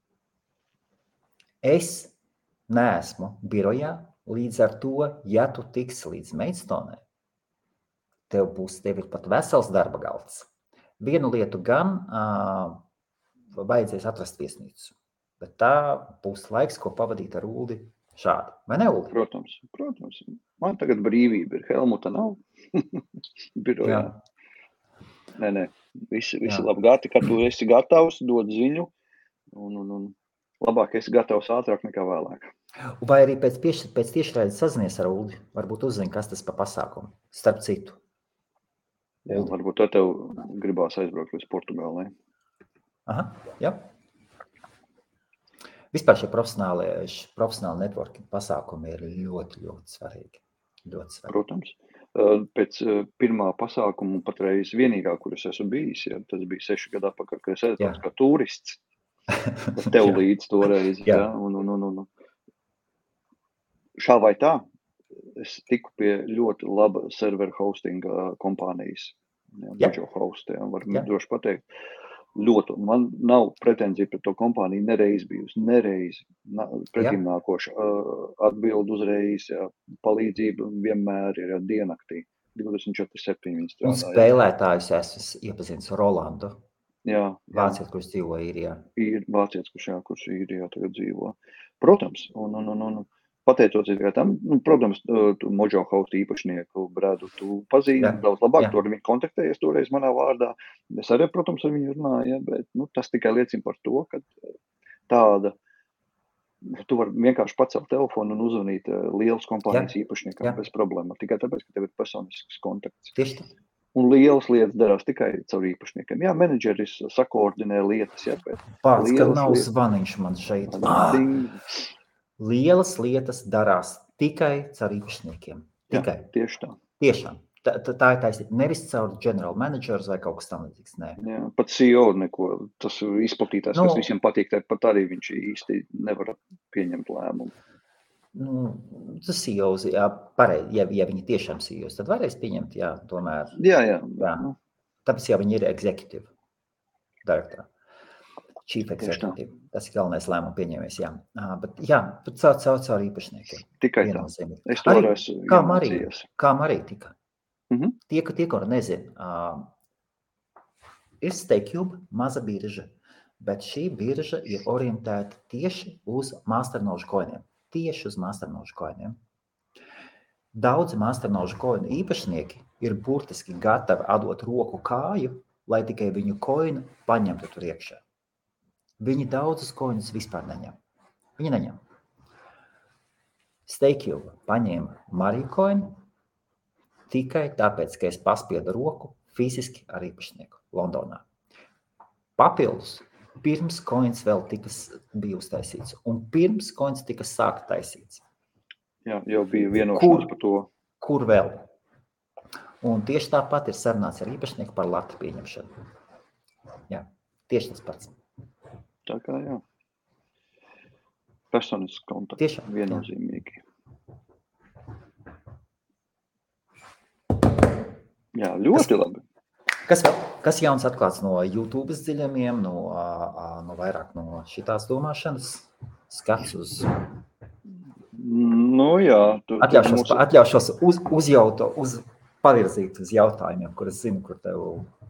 A: Es neesmu birojā, līdz ar to, ja tu tiksi līdz Maidstone, tev būs, tev ir pat vesels darba galds. Vienu lietu gan uh, vajadzēs atrast viesnīcu, bet tā būs laiks, ko pavadīt ar Uldi šādi. Vai ne, Uldi?
B: Protams, protams. Man tagad brīvība ir. Helmuta nav. Birojā. Nē, nē. Visi, visi labi gati, kad tu esi gatavs, dod ziņu. Un, un, un labāk esi gatavs ātrāk nekā vēlāk.
A: Vai arī pēc, pēc tiešraides sazinies ar Uldi? Varbūt uzzini, kas tas pa pasākumu. Starp citu.
B: Jā, varbūt to tev gribās aizbraukt līdz Portugālē.
A: Aha, jā. Vispār šie profesionāli, profesionāli networking pasākumi ir ļoti, ļoti svarīgi. Ļoti svarīgi.
B: Protams. Pēc pirmā pasākuma patreiz vienīgā, kur es esmu bijis, ja, tas bija seši gadu atpakaļ, kad es aizbraucu kā turists. Tev līdz toreiz. Jā. Ja, un, un, un, un. Šā vai tā, es tiku pie ļoti laba server hostinga kompānijas. Ja, Mojo Host, ja, var ja. droši pateikt. Ļoti. Man nav pretenzija pret to kompāniju nereiz bijusi. Nereiz. Pretim ja. nākoša atbild uzreiz. Ja, palīdzība vienmēr ir ja, diennaktī. divdesmit četri septiņi viņi strādā.
A: Un spēlētājus esmu iepazīstis Rolandu.
B: Jā.
A: Vācietis, kurš dzīvo īrijā.
B: Ir vācietis, kurš, jā, kurš īrijā tagad dzīvo. Protams. Un, un, un, un. Pateicoties tam, nu, protams, tu Mojo Host īpašnieku Bradu tu pazīni jā, daudz labāk, jā. Tu ar viņu kontaktējies toreiz manā vārdā. Es arī, protams, ar viņu runāju, ja, bet nu, tas tikai liecina par to, ka tāda, tu vari vienkārši pacelt telefonu un uzvanīt lielas kompānijas jā. īpašniekam jā. bez problēma, tikai tāpēc, ka tev ir personisks kontakts.
A: Tieši tā.
B: Un lielas lietas darās tikai caur īpašniekiem. Jā, menedžeris sakoordinē lietas, jā, bet
A: Pats, ka nav lietas. Zvaniņš man šeit. Ah! Lielas lietas darās tikai caur īpašniekiem. Tikai.
B: Jā, tieši tā.
A: Tiešām. Tā, tā, tā ir taisnība. Nevis caur general managers vai kaut kas tam līdzīgs. Nē.
B: Jā, pat C E O neko. Tas izplatītājs, nu, kas visiem patīk, pat arī viņš īsti nevar pieņemt lēmumu.
A: Nu, tas C E O, jā, pareizi. Ja, ja viņi tiešām C E O, tad varēs pieņemt, jā, tomēr.
B: Jā, jā.
A: jā. Tāpēc jau viņi ir executive director. Chief executive. Tas ir galvenais lēmumu pieņēmējs, jā. Uh, bet jā, bet caur, caur, caur īpašniekiem.
B: Tikai tā. Es to arī esmu
A: kā Marija, kā Marija tika.
B: Mm-hmm.
A: Tie, ka tie, kur nezin, uh, ir StakeCube, maza birža, bet šī birža ir orientēta tieši uz masternožu coiniem. Tieši uz masternožu coiniem. Daudzi masternožu coinu īpašnieki ir burtiski gatavi atdot roku kāju, lai tikai viņu coinu paņemtu tur iekšā. Viņi daudzus coinus vispār neņem. Viņi neņem. StakeCube paņēma Mariju coinu tikai tāpēc, ka es paspiedu roku fiziski ar īpašnieku Londonā. Papildus, pirms coins vēl tika, bija uztaisīts, un pirms coins tika sākt taisīts.
B: Jā, jau bija vienošanās par to.
A: Kur vēl? Un tieši tāpat ir sarunāts ar īpašnieku par latu pieņemšanu. Jā, tieši tas pats.
B: Tā kā jā. Personisks kontakts.
A: Tiešām.
B: Viennozīmīgi. Jā, ļoti labi.
A: Kas vēl? Kas jauns atklāts no YouTube dziļumiem, no, no vairāk no šitās domāšanas? Skats uz...
B: Nu jā. Tu,
A: atļaušos,
B: mūsu...
A: atļaušos uz, uzjauto, uz pavirzīt uz jautājumiem, kur es zinu, kur tev...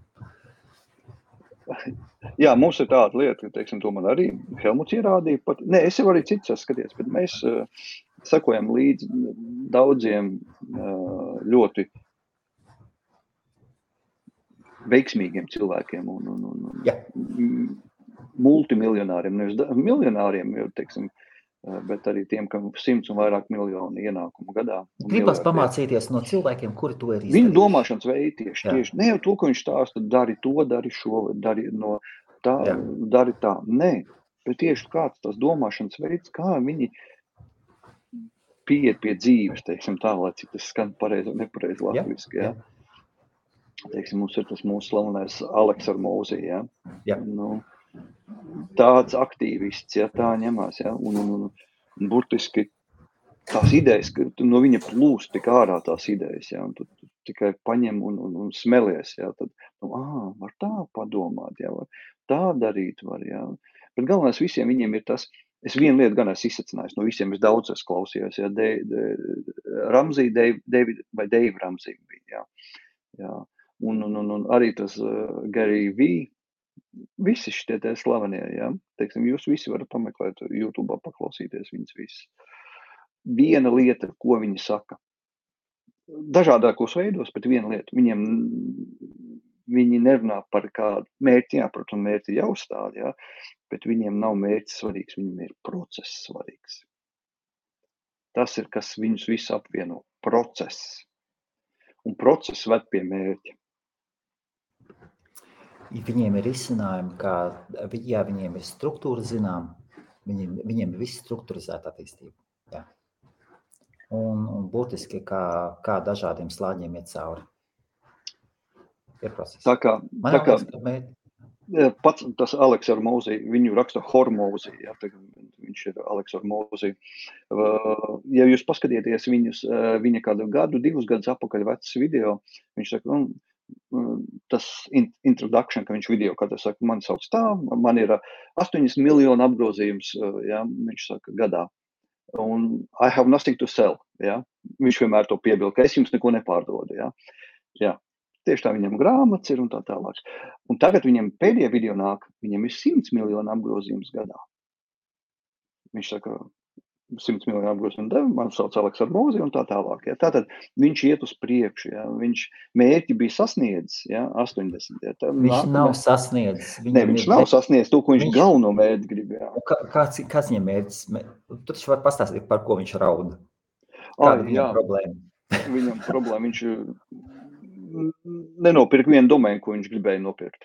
B: Jā, mums ir tāda lieta, ka, teiksim, to man arī Helmuts ierādīja. Pat, ne, es jau arī cits skaties, bet mēs uh, sakojam līdz daudziem uh, ļoti veiksmīgiem cilvēkiem un, un, un
A: Jā.
B: multimiljonāriem, nevis miljonāriem, jo, teiksim, uh, bet arī tiem, kam simts un vairāk miljonu ienākumu gadā.
A: Gribas pamācīties no cilvēkiem, kuri to ir izdarījuši.
B: Viņu domāšanas veidi tieši, tieši. Ne jau to, ko viņš stāsta, dari to, dari šo, dari no tā, Jā. dari tā. Nē, bet tieši kāds tas domāšanas veids, kā viņi pieiet pie dzīves, teiksim tā, lai cik tas skan pareizi un nepareizi latviski. Jā. Jā. teiksim, mums ir tas mūsu slavenais Aleks ar mūziju, ja?
A: Jā.
B: Nu, tāds aktīvists, ja tā ņemās, ja? Un, un, un, un burtiski tās idejas, ka tu no viņa plūst tik ārā tās idejas, ja? Un tu, tu tikai paņem un, un, un smelies, ja? Tad, nu, ā, var tā padomāt, ja? Var tā darīt var, ja? Bet galvenais visiem viņiem ir tas, es vienu lietu gan esmu izsacinājis, no visiem es daudz esmu klausījos, ja? De, de, Ramsey, Dave, David, vai Dave Ramsey bija, ja? Jā. Un, un, un, un arī tas uh, Gary V, visi šitie tie slavenie, ja? Teiksim, jūs visi varat pameklēt YouTube, paklausīties viņas visus. Viena lieta, ko viņi saka, dažādākos veidos, bet viena lieta, viņiem, viņi nerunā par kādu mērķi, jā, protams, mērķi jāuzstāda, jā, bet viņiem nav mērķis svarīgs, viņiem ir process svarīgs. Tas ir, kas viņus visu apvieno, process. Un process ved pie mērķa.
A: Viņiem ir izcinājumi, kā, jā, viņiem ir struktūra zinām, viņiem, viņiem ir viss strukturizēta attīstība. Jā. Un, un būtiski, kā, kā dažādiem slāņiem iet cauri. Ir process.
B: Tā kā,
A: Man
B: tā kā
A: mērķi.
B: pats tas Aleks ar mūziju, viņu raksta Hormūzija, ja, viņš ir Aleks ar mūziju. Ja jūs paskatieties viņus, viņa kādu gadu, divus gadus apakaļ vecs video, viņš saka, nu, tas introduction, ka viņš video, kad saka, man sauc tā, man ir astoņdesmit miljonu apgrozījums, ja, viņš saka, gadā. Un I have nothing to sell, ja. Viņš vienmēr to piebilda, ka es jums neko nepārdodu, ja. Jā. Tieši tā viņam grāmatas ir un tā tālāk. Un tagad viņam pēdējā video nāk, viņam ir simts miljonu apgrozījums gadā. Viņš saka, simts miljonu apgrozījums deva, man sauc Aleks ar mūziju un tā tālāk. Ja. Tātad viņš iet uz priekšu, ja. Viņš mērķi bija sasniedzis, ja, astoņdesmit. Ja. Tā,
A: viņš
B: nākamā...
A: nav sasniedzis.
B: Ne, viņš nav de... sasniedzis to, ko viņš, viņš... galveno mērķi grib. Ja.
A: Kā, kāds, kāds viņam mērķis? Tu taču var pastāstīt, par ko viņš rauda. Kāda
B: Ai,
A: viņam
B: jā.
A: problēma?
B: Viņam problēma, viņš nenopirka vienu domēnu, ko viņš gribēja nopirkt.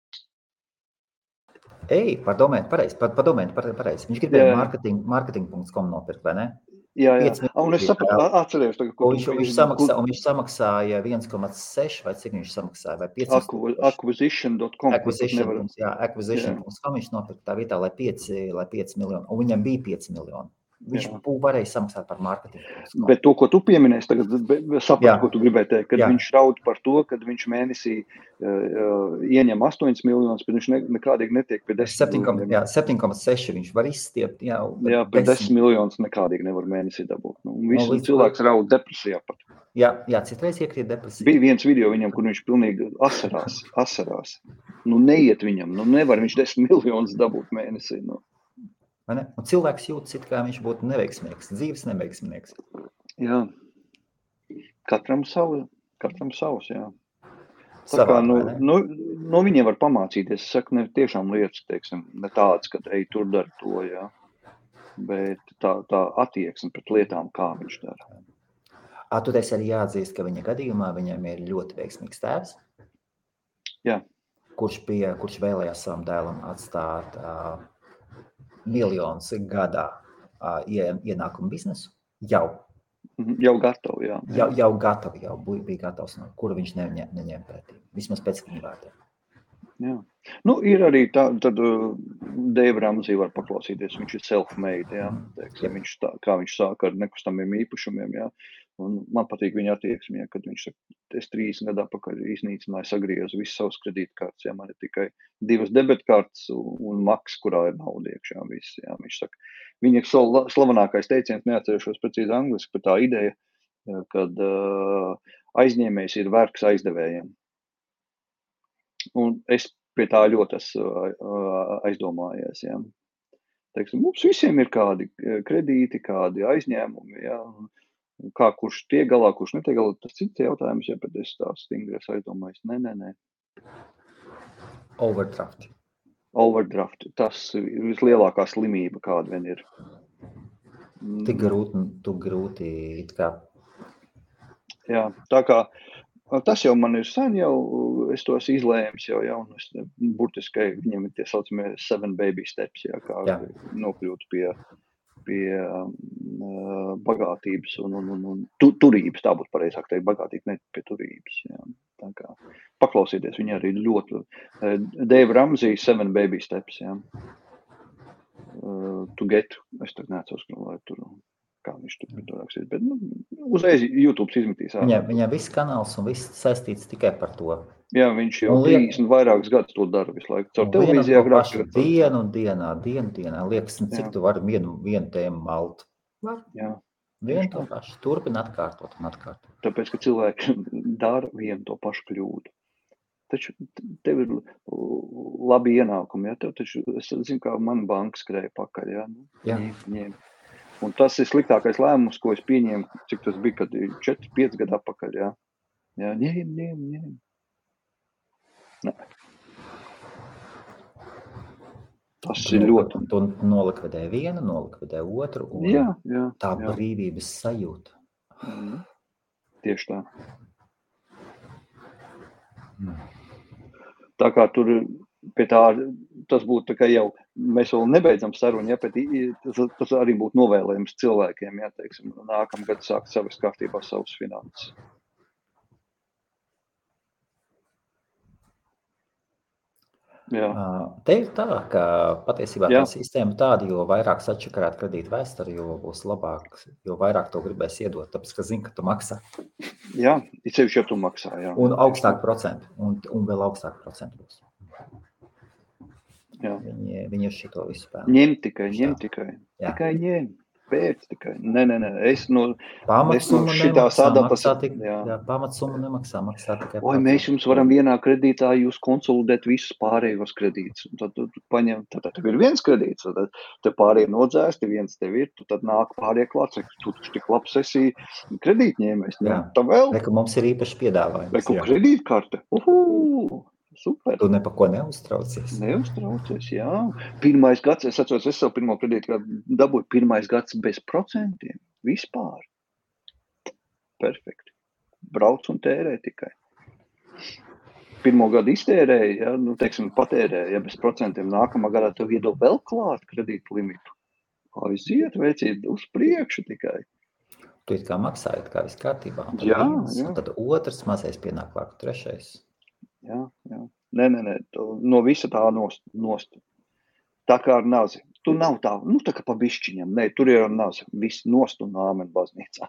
A: Ej, par domēnu pareizi, par, par domēnu pareizi. Viņš gribēja marketing, marketing punkts com nopirkt, vai ne?
B: Jā, jā. Un es sapratu, atcerējos tagad,
A: ko viņš, viņš, samaksā, un viņš samaksāja viens komā seši, vai cik viņš samaksāja, vai piecas tūkstoši.
B: acquisition dot com.
A: Acquisition, jā, acquisition punkts com viņš nopirka tā vietā, lai pieci, lai pieci miljoni, un viņam bija pieci miljoni. Viņš jā. varēja samaksāt par mārketingu.
B: Bet to, ko tu pieminēsi, tagad sapratu, ko tu gribēji teikt, kad jā. viņš raud par to, kad viņš mēnesī uh, ieņem astoņas miljonus, bet viņš ne, nekādīgi netiek pie desmit miljoniem.
A: Jā, septiņi komā seši viņš var izstiept. Jā,
B: jā pie desmit miljonus nekādīgi nevar mēnesī dabūt. Nu, visu no, cilvēks raud depresijā pat.
A: Jā, jā, citreiz iekrīt depresijā.
B: Bija viens video viņam, kur viņš pilnīgi asarās, asarās. Nu, neiet viņam, nu, nevar viņš desmit miljonus dabūt mēnesī, nu.
A: Ne? Un cilvēks jūtas, it kā viņš būtu neveiksmīgs, dzīves neveiksmīgs.
B: Jā, katram savu, katram savs, jā. Tā
A: Savā,
B: kā, nu, nu, no viņiem var pamācīties, es saku, ne tiešām lietas, teiksim, ne tāds, ka ej, tur dara to, jā. Bet tā, tā attieksme pret lietām, kā viņš dara.
A: A, tu teisi arī jāatzīst, ka viņa gadījumā viņam ir ļoti veiksmīgs tēvs.
B: Jā.
A: Kurš, pie, kurš vēlējās savam dēlam atstāt uh, miljonus gadā uh, ienākumu biznesu, jau.
B: Jau gatavu, jā.
A: Jau, jau gatavu, jau bija gatavs, no kura viņš neņem, neņem pētī. Vismaz pēc viņa vārdiem.
B: Jā. Nu, ir arī tā, tad uh, Dave Ramsey var paklausīties, viņš ir self-made, jā. Teiksim, viņš tā, kā viņš sāk ar nekustamiem īpašumiem, jā. Un man patīk viņa attieksme, ja, kad viņš saka, es trīsdesmit gadā pakaļ iznīcināju, sagriezu visu savus kredītkartes, ja, man ir tikai divas debetkartes un, un maks, kurā ir nauda iekšā viss, ja. Viņš saka, viņa slavenākais teiciens, neatcerēšos precīzi angliski, bet tā ideja, kad uh, aizņēmējs ir vergs aizdevējiem. Un es pie tā ļoti esmu uh, aizdomājies, ja. Teiksim, mums visiem ir kādi kredīti, kādi aizņēmumi, ja. Kā kurš tiek galā, kurš netiek galā, tas cits jautājums, ja, bet es tā stingri aizdomājos. Nē, nē, nē.
A: Overdraft.
B: Overdraft. Tas ir vislielākā slimība, kāda vien ir.
A: Tik grūti, tu grūti it kā.
B: Jā, tā kā tas jau man ir sen jau, es to esmu izlēmis jau, jau, un es burtiski viņam ir tie saucamie seven baby steps, jā, kā jā. Nokļūt pie pie uh, bagātības un, un, un, un tu, turības, tā būtu pareizāk teikt, bagātība ne pie turības. Jā. Tā kā paklausieties, viņa arī ļoti. Uh, Dave Ramsey, Seven Baby Steps, jā. Uh, to get, es tad neatceros, lai tur, kā viņš tur bija to rakstīt, bet nu, uzreiz YouTube izmetīs.
A: Viņam, viņam viss kanāls un viss saistīts tikai par to.
B: Jā, viņš jau trīsdesmit vairākus gadus to dara visu laiku. Caur televīzijā grāk.
A: Dienu un dienā, dienu dienā. Liekas, cik jā. Tu vari vienu, vienu tēmu malt. Var.
B: Jā.
A: Vienu to pašu. Turpin atkārtot un atkārtot.
B: Tāpēc, ka cilvēki dara vienu to pašu kļūdu. Taču tev ir labi ienākumi, ja? Tev taču, es zinu, kā man banka skrēja pakaļ, ja? Nu,
A: jā.
B: Ņem, ņem. Un tas ir sliktākais lēmums, ko es pieņēmu, cik tas bija, kad četri pieci gadu apakaļ, ja? Jā, ņem, ņem, ņem. Nē. Tas tu ir ļoti.
A: Tu nolikvidē vienu, nolikvidē otru. Un
B: jā, jā.
A: Tā
B: jā.
A: brīvības sajūta.
B: Mm. Tieši tā. Mm. Tā kā tur pie tā, tas būtu tā kā jau, mēs vēl nebeidzam sarunu, ja, bet tas, tas arī būtu novēlējums cilvēkiem, ja, teiksim, nākamgad sākt savas kārtībā savus finanses. Jā.
A: Te ir tā, ka patiesībā Jā. Tā sistēma tāda, jo vairāk sačakarēt kredītu vēsturi, jo būs labāk, jo vairāk to gribēs iedot, tāpēc, ka zini, ka tu maksā.
B: Jā, it sevišķi, ja tu maksā, jā.
A: Un augstāk procentu, un, un vēl augstāk procentu būs.
B: Jā.
A: Viņi, viņi ir šito visu pēl.
B: Ņem tikai, ņem tikai, Jā. tikai ņem. Pēc tikai. Nē, nē, nē, es no, es no šitās adatas.
A: Jā, jā pamatsumma nemaksā, maksā tikai.
B: Oi, mēs jums varam vienā kredītā jūs konsolidēt visus pārējos kredītus. Tad tu paņem, tad tev ir viens kredīts, tad te pārējie nodzēsti, viens tev ir, tu tad nāk pārējie klāt, tu taču tik labs esi kredītņēmējs. Jā,
A: tā vēl. Reku mums ir īpaši piedāvājums.
B: Reku kredītkarte. Uhuu! Super.
A: Tu ne pa ko neuztraucies.
B: Neuztraucies, jā. Pirmais gads, es atceros, es savu pirmo kredītu dabūju pirmais gads bez procentiem. Vispār. Perfekti. Brauc un tērē tikai. Pirmo gadu iztērēja, ja, nu, teiksim, patērēja, ja bez procentiem. Nākamā gadā tev iedod vēl klāt kredītu limitu. Aiziet, veicīt uz priekšu tikai.
A: Tu it kā maksājot, kā viss kārtībā.
B: Jā,
A: viens,
B: jā.
A: Tad otrs mazais pienāk klāt, trešais.
B: Jā, jā. Nē, nē, nē, no visa tā nost, nost. Tā kā ar nazi. Tu nav tā, nu tā kā pa bišķiņam. Nē, tur ir ar nazi. Viss nost un āmen baznīcā.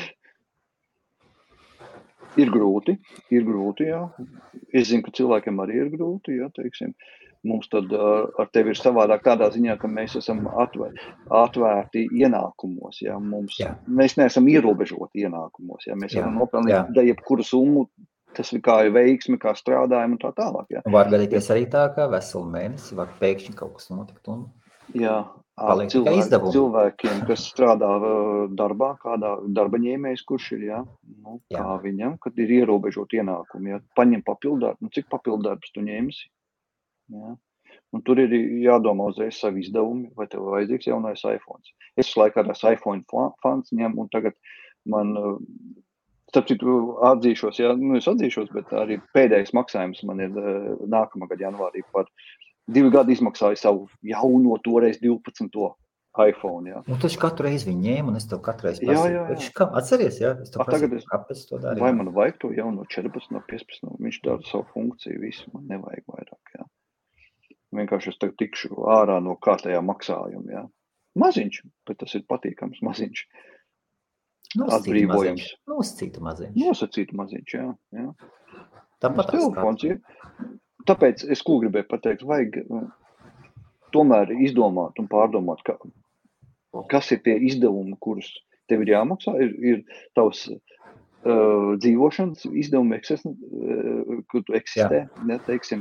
B: Ir grūti, ir grūti, jā. Es zinu, ka cilvēkiem arī ir grūti, jā, teiksim. Mums tad ar, ar tevi ir savādāk tādā ziņā, ka mēs esam atvēr, atvērti ienākumos, jā. Mums, jā. Mēs neesam ierobežoti ienākumos, jā. Mēs jā. Varam nopelnīt da jebkuru summu. Tas ir kā veiksmi, kā strādājumi un tā tālāk. Jā.
A: Var gadīties arī tā, ka veselu mēnesi var pēkšņi kaut kas notikt un
B: jā, cilvēki, cilvēkiem, kas strādā darbā, kādā darba ņēmējs, kurš ir, jā, nu, jā. Kā viņam, kad ir ierobežot ienākumi, jā, paņem papildārbu, nu cik papildārbus tu ņemsi? Jā. Un tur ir jādomā uzreiz savu izdevumi, vai tev vajadzīgs jaunais iPhones. Es laikā tās iPhone fans ņem un tagad man... Starp citu atzīšos, jā, nu es atzīšos, bet arī pēdējais maksājums man ir nākamā gada janvārī par divi gadi izmaksāju savu jauno toreiz divpadsmito iPhone, jā.
A: Un tu katru reizi viņu ņēmu, un es tev katru reizi prasīju. Jā, jā, jā. Kam? Atceries, jā? Es tev prasīju, es... kāpēc to darīju.
B: Vai man vajag to jauno četrpadsmit no piecpadsmit, viņš dara savu funkciju, visu, man nevajag vairāk, jā. Vienkārši es tagad tikšu ārā no kārtējā maksājuma, jā. Maziņš, bet tas ir patīkams maziņš. Atbrīvojums.
A: Nosacītu maziņš.
B: Nosacītu maziņš, jā. jā.
A: Tāpat
B: telefons ir. Tāpēc es ko gribēju pateikt, vajag tomēr izdomāt un pārdomāt, ka, kas ir tie izdevumi, kurus tev ir jāmaksā, ir, ir tavs uh, dzīvošanas izdevumi, ekses, uh, kur tu eksistē, ne, teiksim,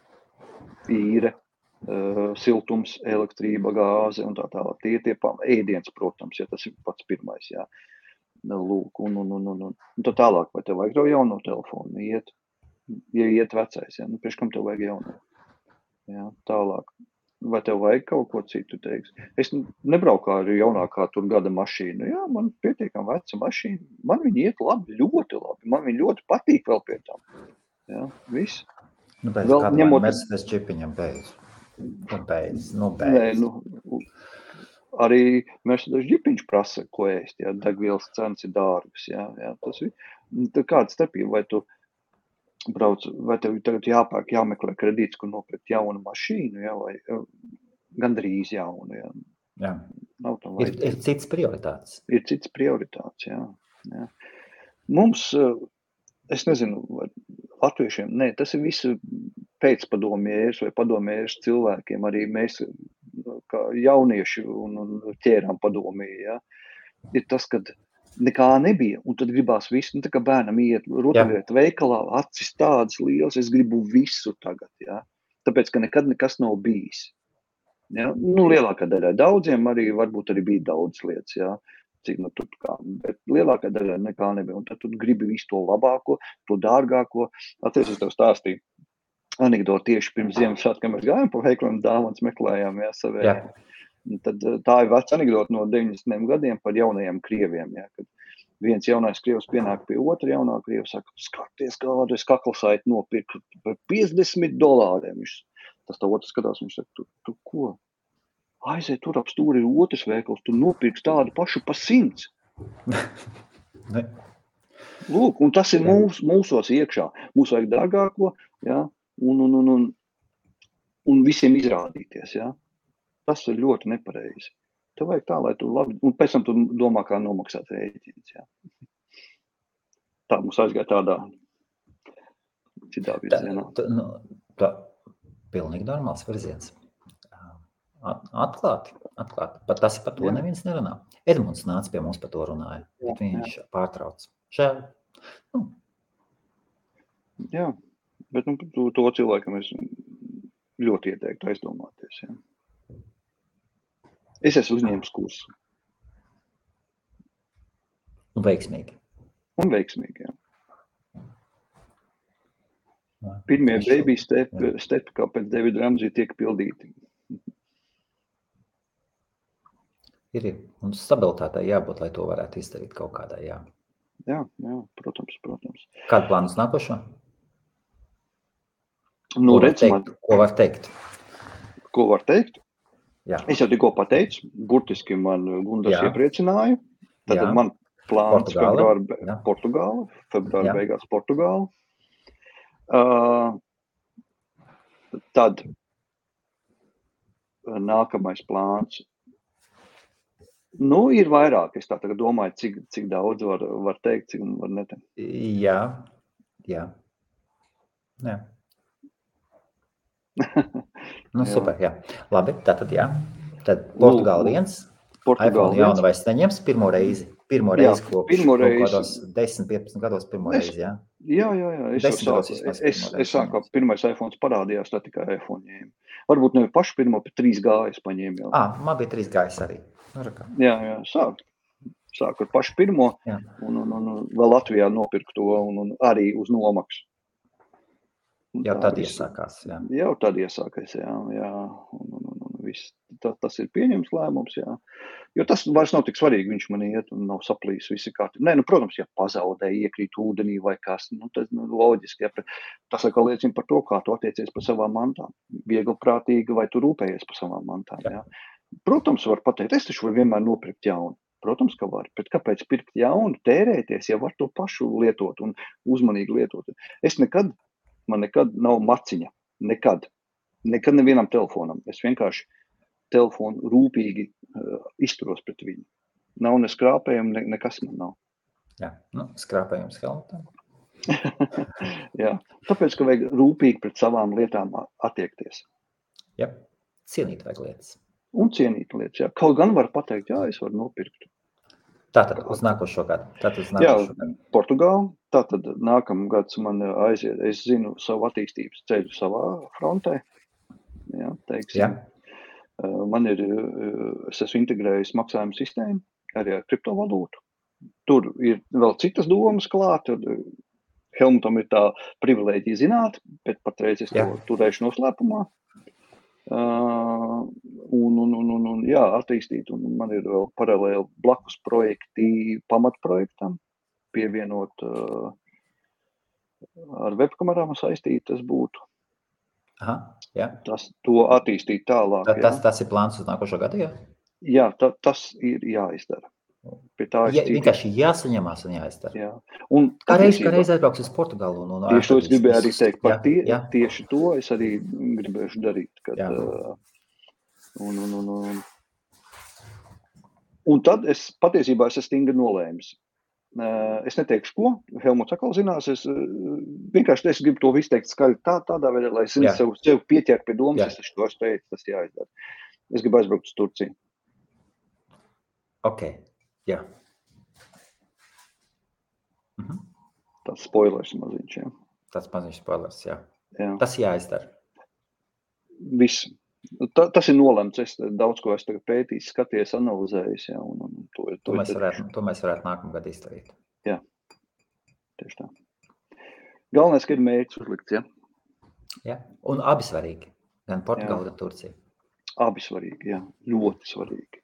B: īre, uh, siltums, elektrība, gāze un tā tālāk. Tie ir tie ēdiens, protams, ja tas ir pats pirmais, jā. Lūk, un, un, un, un, un. Un tā tālāk, vai tev vajag tev jauno telefonu, iet, ja iet vecais, ja, nu, priekš kam tev vajag jauno, jā, tālāk, vai tev vajag kaut ko citu, teiks. Es nebrauku ar jaunākā tur gada mašīnu, jā, man pietiekam veca mašīna, man viņi iet labi, ļoti labi, man viņi ļoti patīk vēl pie tam, jā, viss.
A: Nu, beidz, vēl kādu ņemot... Mercedes džipiņam beidz, nu, beidz, nu, beidz.
B: Nē, nu, arī Mercedes džipiņš prasa, ko ēst, jā, degvielas cenas ir dārgas, jā, jā, tas ir, tā kāda starpība, vai tu brauc, vai tev tagad jāpērk, jāmeklē kredīts, kur nopirkt jaunu mašīnu, ja, vai gandrīz jaunu, ja.
A: Jā.
B: Nav tam
A: Ir, ir cits prioritātes.
B: Ir cits prioritātes, jā. jā. Mums, es nezinu, latviešiem, ne, tas ir visu pēcpadomieši vai padomieši cilvēkiem, arī mēs, kā jaunieši un, un ķērām padomī, ja. Ir tas, kad nekā nebija, un tad gribās visu, nu tā kā bērnam iet, rotaļliet veikalā, acis tādas lielas, es gribu visu tagad, ja. Tāpēc, ka nekad nekas nav bijis. Ja? Nu, lielākā daļā daudziem arī varbūt arī bija daudz lietas, ja? Cik nu tur kā, bet lielākā daļā nekā nebija. Un tad tu gribi visu to labāko, to dārgāko. Atceries, es tev stāstīju anekdoti tieši pirms Ziemassvētku, kad mēs gājām pa veikaliem dāvanas meklējām, ja, savē.
A: Jā.
B: Tad tā ir veca anekdoti no deviņdesmitiem gadiem par jaunajiem krieviem, ja, kad viens jaunais krievs pienāk pie otra jaunā krieva, saka, skaties, kādu es kaklasaiti nopirku par piecdesmit dolāriem. Viņš, tas tā otrs skatās, viņš saka, tu, tu ko? Aiziet, tur ap stūri ir otrs veikals, tu nopirks tādu pašu pa simts. Lūk, un tas ir mūs, mūsos iekšā. Mūs vajag dārgāko, ja, un, un, un, un, un visiem izrādīties, ja. Tas ir ļoti nepareizi. Tev vajag tā, lai tu labi, un pēc tam tu domā, kā nomaksāt rēķins, ja. Tā mums aizgāja tādā citā virzienā.
A: Tā, nu, tā pilnīgi normāls virziens. Atklāti, atklāti. Pat tas par to jā. Neviens nerunā. Edmunds nāca pie mums par to runāja, jā, bet viņš jā. Pārtrauc. Žēl. Nu.
B: Jā, bet nu, to, to cilvēkam es ļoti ieteiktu aizdomāties. Jā. Es esmu uzņēmis kursu.
A: Un veiksmīgi.
B: Un veiksmīgi, jā. jā. Pirmie baby stepi, step, kā pēc Davida Ramsey, tiek pildīti.
A: Ir, un stabilitātei jābūt, lai to varētu izdarīt kaut kādā, jā.
B: Jā, jā, protams, protams.
A: Kādu plānu uz nākošo?
B: Nu,
A: ko,
B: redz,
A: var
B: man,
A: teikt, ko var teikt?
B: Ko var teikt?
A: Jā.
B: Es jau tikko pateicu, burtiski man Gundars iepriecināja. Tad jā. Man plāns februāra, be... Portugāla, februāra jā. Beigās Portugāla. Uh, tad nākamais plāns. Nu, ir vairāk. Es tā tagad domāju, cik, cik daudz var, var teikt, cik var neteikt.
A: Jā, jā. Jā. Nu, super, jā. Labi, tātad jā. Tad Portugāla viens.
B: Portugāla
A: iPhone jaunu vairs neņems pirmo reizi. Pirmo reizi,
B: jā,
A: kopš
B: pirmo reizi.
A: Kādos desmit, piecpadsmit gados pirmo
B: es,
A: reizi, jā?
B: Jā, jā, jā. Es
A: desmit
B: sāku, es, es, es sāku, pirmais iPhones parādījās, tā tikai iPhone ņēma. Varbūt ne pašu pirmo, bet trīs gājas paņēma jau.
A: Ā, man bija trīs gājas arī.
B: Jā, jā, sāk. Sāk ar pašu pirmo,
A: jā.
B: un, un, un, un vēl Latvijā nopirku to, un, un arī uz nomaksu.
A: Jau tad iesākās, jā.
B: Jau tad iesākās, jā, jā, un, un, un, un viss. Tā, tas ir pieņems lēmums, jā. Jo tas vairs nav tik svarīgi, viņš man iet un nav saplījis visi kārtī. Nē, nu, protams, ja pazaudē, iekrīt ūdenī vai kas, nu, tas nu, loģiski, ja. Tas atkal liecina par to, kā tu attiecies par savām mantām. Vieglprātīgi vai tu rūpējies par savām mantām, jā. Protams, var pateikt, es taču varu vienmēr nopirkt jaunu. Protams, ka var, bet kāpēc pirkt jaunu, tērēties, ja var to pašu lietot un uzmanīgi lietot. Es nekad, man nekad nav maciņa, nekad, nekad nevienam telefonam. Es vienkārši telefonu rūpīgi uh, izturos pret viņu. Nav ne skrāpējumi, ne, nekas man nav.
A: Jā, nu, skrāpējums helmutām.
B: Jā, tāpēc, ka vajag rūpīgi pret savām lietām attiekties.
A: Jā, cienīt vajag lietas.
B: Un cienīt lietas, jā. Kaut gan var pateikt, jā, es varu nopirkt.
A: Tātad uz nākošo gadu. Tātad uz nākošo
B: jā,
A: gadu.
B: Portugāla. Tātad nākamā gads man aiziet. Es zinu savu attīstības ceļu savā frontē. Jā, teiksim. Jā. Man ir, es esmu integrējis maksājumu sistēmu arī ar kriptovalūtu. Tur ir vēl citas domas klāt. Helmutam ir tā privilēģija zināt, bet patreiz es jā. To turēšu noslēpumā. Uh, un, un, un, un, un jā, attīstīt, un man ir vēl paralēli blakus projekti pamatprojektam, pievienot uh, ar webkamerām saistīt, tas būtu.
A: Aha, jā.
B: Tas, to attīstīt tālāk.
A: Tā, tas, tas ir plāns uz nākošo gadu, jā?
B: Jā, ta, tas ir jāizdara. Pie tā es
A: Ja,
B: cīnījos.
A: vienkārši jāsaņemās un jāizdara.
B: Jā. Un
A: Kā reiz,
B: patiesībā,
A: kā reiz aizbrauks uz Portugālu un, un
B: tieši to es
A: atradīs
B: gribēju arī
A: visus.
B: teikt, par
A: Jā,
B: tie,
A: jā,
B: tieši to es arī gribēšu darīt. Kad,
A: Jā.
B: uh, un, un, un, un, un tad es patiesībā es esmu stingri nolēmis. Uh, es neteikšu, ko. Helmuts atkal zinās. Es uh, vienkārši es gribu to visu teikt skaļi tā, tādā veidā, lai es zinu
A: Jā.
B: sev, sev pieķert pie domas,
A: Jā.
B: es taču to esmu teicis, tas jāizdara. Es gribu aizbraukt uz Turciju.
A: Ok, jā. Mhm.
B: Tas spoilers maziņš, jā.
A: Tas maziņš spoilers, jā.
B: jā.
A: Tas jāizdara.
B: Viss. Ta, tas ir nolemts. Es daudz ko esmu pētījis, skaties, analizējis. Jā, un, un to, to,
A: To mēs varētu, to mēs varētu nākamgad izdarīt.
B: Jā, tieši tā. Galvenais, ka ir mērķis uzlikts, jā.
A: Jā. Un abi svarīgi. Gan Portugāla, gan Turcija.
B: Abi svarīgi, jā. Ļoti svarīgi.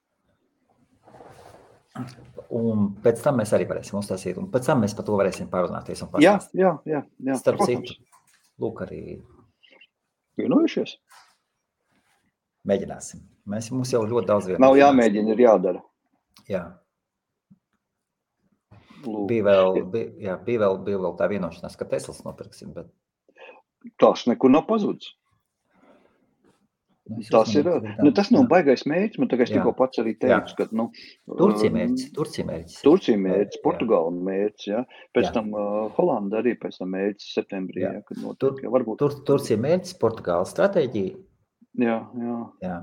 A: Un pēc tam mēs arī varēsim uztaisīt. Un pēc tam mēs par to varēsim parunāties un
B: Jā,
A: pastāstīt.
B: jā, jā. jā.
A: Starp
B: Protams.
A: citu, lūk arī
B: Vienojušies?
A: mēģināsim. Mēs, mums jau ļoti daudz vienošanās.
B: Nav jāmēģina, ir jādara.
A: Jā.
B: Lūk.
A: Bija vēl, bija, jā, bija vēl, bija vēl tā vienošanās, ka Teslas nopirksim, bet
B: Tas nekur nav pazudis.
A: es
B: Tas ir,
A: uzmanīju, ka
B: nu, tas nav
A: jā.
B: baigais mērķis, man tagad es
A: Jā.
B: tikko pats arī teicu, ka, nu,
A: Turcija mērķis, Turcija mērķis.
B: Turcija mērķis,
A: Jā.
B: Portugāla mērķis, jā. Pēc
A: Jā.
B: tam uh, Holanda arī pēc tam mērķis septembrī,
A: Jā.
B: jā, kad notiek,
A: Tur,
B: jā, varbūt.
A: tur, Turcija mērķis, Portugāla stratēģija.
B: Jā, jā.
A: Jā.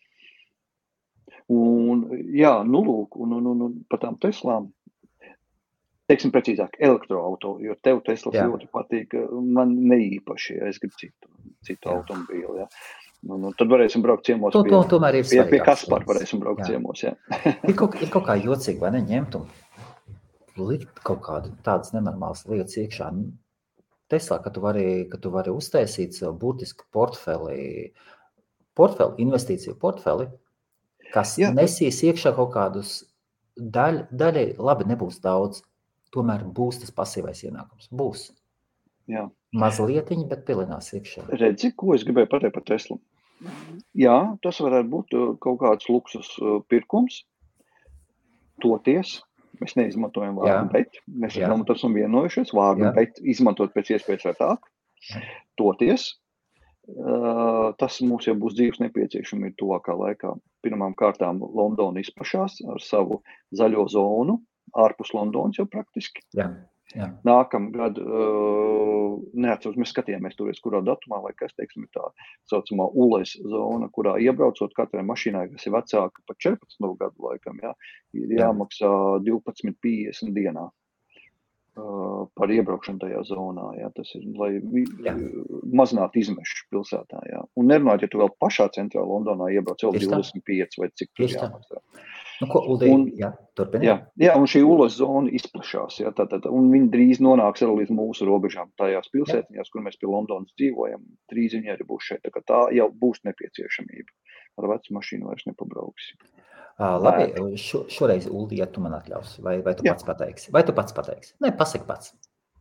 B: Un, jā, nu lūk, un, un, un, un par tām Teslām, teiksim precīzāk, elektroauto, jo tev Teslas
A: Jā.
B: ļoti patīk, man neīpaši, ja es gribu citu, citu
A: Jā.
B: automobīlu, jā. Nu, nu, tad varēsim braukt ciemos
A: To,
B: pie,
A: to, tomēr ir
B: pie, pie
A: svarīgāks
B: Kaspar
A: lietas.
B: varēsim braukt
A: Jā.
B: ciemos, jā.
A: Ir kaut, ir kaut kā jocīgi, vai ne, ņemt un likt kaut kādu tādas nenormālas lietas iekšā. Teslā, ka tu vari, ka tu vari uztaisīt sev būtisku portfeli, portfeli, investīciju portfeli, kas
B: Jā.
A: nesīs iekšā kaut kādus daļ, daļai, labi, nebūs daudz, tomēr būs tas pasīvais ienākums. Būs.
B: Jā.
A: Mazlietiņi, bet pilinās iekšā.
B: Redzi, ko es gribēju pateikt par Teslu? Jā, tas varētu būt uh, kaut kāds luksus uh, pirkums, toties, mēs neizmantojam vārdu,
A: Jā.
B: bet, mēs
A: Jā.
B: esam esam vienojušies, vārdu,
A: Jā.
B: bet izmantot pēc iespējas retāk, toties, uh, tas mums jau būs dzīves nepieciešami tuvākā laikā. Pirmām kārtām Londona izpašās ar savu zaļo zonu, ārpus Londonas jau praktiski.
A: Jā. Jā.
B: Nākamgad, uh, neatceros, mēs skatījāmies toreiz, kurā datumā, vai kas, teiksim, ir tā saucamā Ules zona, kurā iebraucot katrai mašīnai, kas ir vecāka par četrpadsmit gadu laikam, jā, ir
A: Jā.
B: jāmaksā divpadsmit piecdesmit dienā uh, par iebraukšanu tajā zonā, jā, tas ir, lai
A: Jā.
B: mazinātu izmešus pilsētā, jā. Un nerunājot, ja tu vēl pašā centrā Londonā iebrauc vēl
A: Tieši tā.
B: divdesmit pieci vai cik tur
A: Tieši tā.
B: jāmaksā.
A: Nu, ko, Uldi,
B: Un-
A: jā, turpini.
B: Jā, jā, un šī Ulas zona izplašās, jā, tā, tā, tā, un viņi drīz nonāks arī līdz mūsu robežām tajās pilsētiņās, kur mēs pie Londonas dzīvojam, drīz viņi arī būs šeit, tā kā tā jau būs nepieciešamība. Ar vecu mašīnu vairs nepabrauksi.
A: Ā, labi, šo, šoreiz, Uldi, ja tu man atļaus, vai, vai tu
B: Jā.
A: pats pateiksi? Vai tu pats pateiksi? Nē, pasaki pats.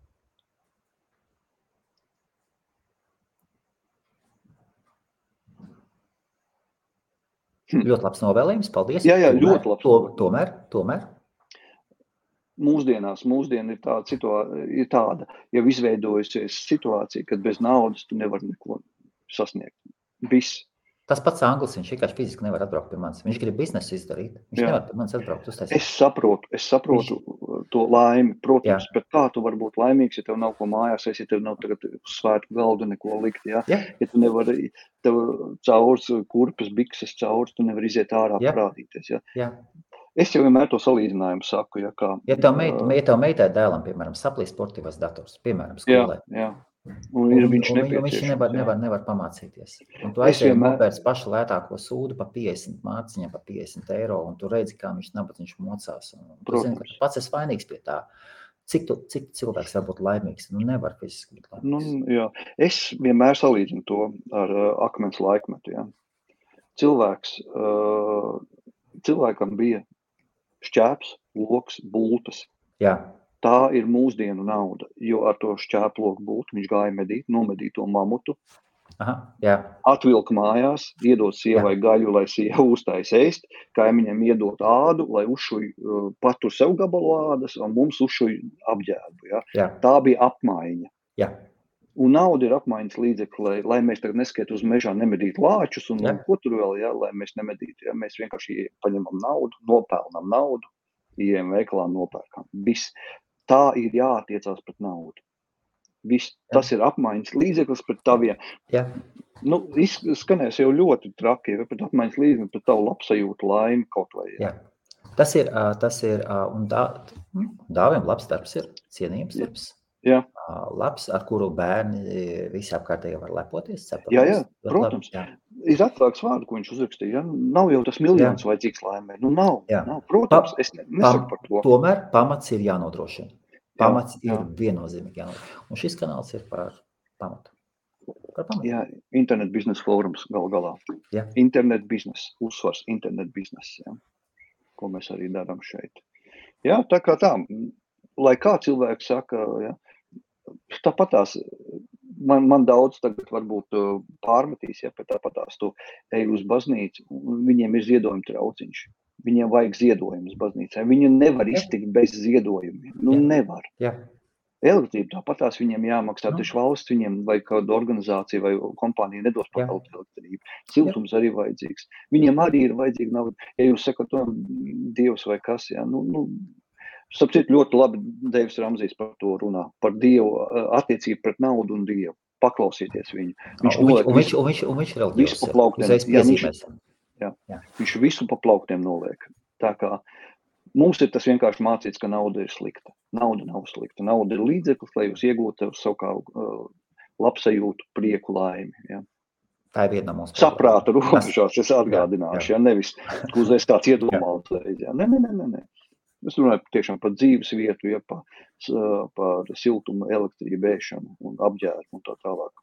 B: Hm.
A: Ļoti labs novēlējums, paldies.
B: Jā, jā,
A: Tomēr-
B: ļoti labs
A: To,
B: novēlējums.
A: tomēr, tomēr.
B: Mūsdienās, mūsdiena ir tāda, situā, ir tāda jau izveidojusies situācija, kad bez naudas tu nevari neko sasniegt. Viss.
A: Tas pats Anglis, viņš vienkārši fiziski nevar atbraukt pie manis. Viņš grib biznesu izdarīt. Viņš
B: Jā.
A: nevar pie manis atbraukt
B: Es
A: uztaisīt.
B: saprotu, es saprotu to laimi, protams,
A: Jā.
B: bet kā tu vari būt laimīgs, ja tev nav ko mājās, ja tev nav tagad uz svētu galdu neko likt, jā?
A: Jā.
B: Ja tu nevari, tev caurs kurpes, bikses caurs, tu nevari iziet ārā
A: Jā.
B: parādīties, jā?
A: Jā.
B: Es jau vienmēr to salīdzinājumu saku, ja kā...
A: Ja tev, meit,
B: ā,
A: ja tev meitai dēlam, piemēram, saplīst sportīvais dators, piemēram,
B: jā,
A: skolē,
B: jā. Un ir
A: un,
B: viņš
A: un, un viņš
B: nepieciešams.
A: nevar,
B: jā.
A: nevar, nevar pamācīties. Un tu
B: Es
A: aizēji
B: vienmēr-
A: nopērc pašu lētāko sūdu pa piecdesmit mārciņām, pa piecdesmit eiro, un tu redzi, kā viņš nabadzīgs mocās. Un tu zini, ka
B: Protams.
A: tu pats esi vainīgs pie tā. Cik, tu, cik cilvēks var būt laimīgs? Nu, nevar fiziski būt
B: Nu,
A: laimīgs.
B: jā. Es vienmēr salīdzinu to ar uh, akmens laikmetu. Ja. Cilvēks, uh, cilvēkam bija šķēps, loks, bultas.
A: Jā,
B: Tā ir mūsdienu nauda, jo ar to šķēpu loku bultu viņš gāja medīt, nomedīt to mamutu,
A: Aha, jā.
B: Atvilk mājās, iedod sievai jā. gaļu, lai sieva uztais ēst, kaimiņam iedod ādu, lai uzšuj uh, patur sev gabalu ādas, un mums uzšuj apģērbu. Ja?
A: Jā.
B: Tā bija apmaiņa.
A: Jā.
B: Un nauda ir apmaiņas līdzekļi, lai, lai mēs tagad neskaitu uz mežā nemedītu lāčus, un, un ko tur vēl, ja? Lai mēs nemedītu. Ja? Mēs vienkārši paņemam naudu, nopelnam naudu, ieejam veikalā, nopērkam. Viss. Tā ir jāattiecās pret naudu. Viss, tas ir apmaiņas līdzeklis pret taviem.
A: Jā.
B: Nu, skanēs jau ļoti traki, ja pret apmaiņas līdzeklis pret tavu labsajūtu, laimi kaut vai.
A: Jā. Tas ir, tas ir, un dā, dāviem labs darbs ir, cienījums darbs.
B: Jā.
A: Labs, ar kuru bērni visi apkārtēji var lepoties. Cepatās.
B: Jā, jā, protams. Jā. Ir atklāts vārdu, ko viņš uzrakstīja. Ja? Nav jau tas miljons jā. Vajadzīgs laimē. Nu, nav. nav. Protams, pa, es nesaku par to.
A: Tomēr pamats ir jānodrošina. Pamats jā, jā. ir viennozīmīgi jānodrošina. Un šis kanāls ir par pamatu. Par pamatu.
B: Jā, internet biznesa fórums gal galā. Jā. Internet biznesa, uzsvars internet biznesa, jā. Ko mēs arī darām šeit. Jā, tā kā tā, lai kā cilvēki saka, jā, tāpatās, man, man daudz tagad varbūt pārmetīs, ja, bet tāpatās tu ej uz baznīcu, un viņiem ir ziedojuma trauciņš. Viņiem vajag ziedojumus baznīcai. Viņi nevar iztikt bez ziedojumiem. Nu, jā. Nevar.
A: Jā.
B: Elektrība tāpatās viņiem jāmaksā, taču valsts viņiem vai kāda organizācija vai kompānija nedos pakalpot elektrību. Siltums jā. Arī vajadzīgs. Viņiem arī ir vajadzīga nauda. Ja jūs sakat, to Dievs vai kas, jā, nu, nu, sapcīt ļoti labi Deivs Ramzijs par to runā, par Dievu attiecību pret naudu un Dievu. Paklausieties viņu. Viņš
A: un, viņš, un, viņš, un, viņš, un viņš ir reliģios. Uzreiz piezīmēs.
B: Jā, jā. Viņš visu pa plauktiem noliek. Tā kā mums ir tas vienkārši mācīts, ka nauda ir slikta. Nauda nav slikta. Nauda ir līdzeklis, lai jūs iegūtu savu kā uh, labsajūtu, prieku, laimi. Jā.
A: Tā ir viena no mums.
B: Saprāta robežās, es atgādināšu, jā, jā. Ja nevis, ka uzreiz tāds iedomāts. Nē, nē, nē, nē. Es runāju tiešām par dzīves vietu, ja, par, par siltumu, elektrību, ēšanu un apģērbu un tā tālāk.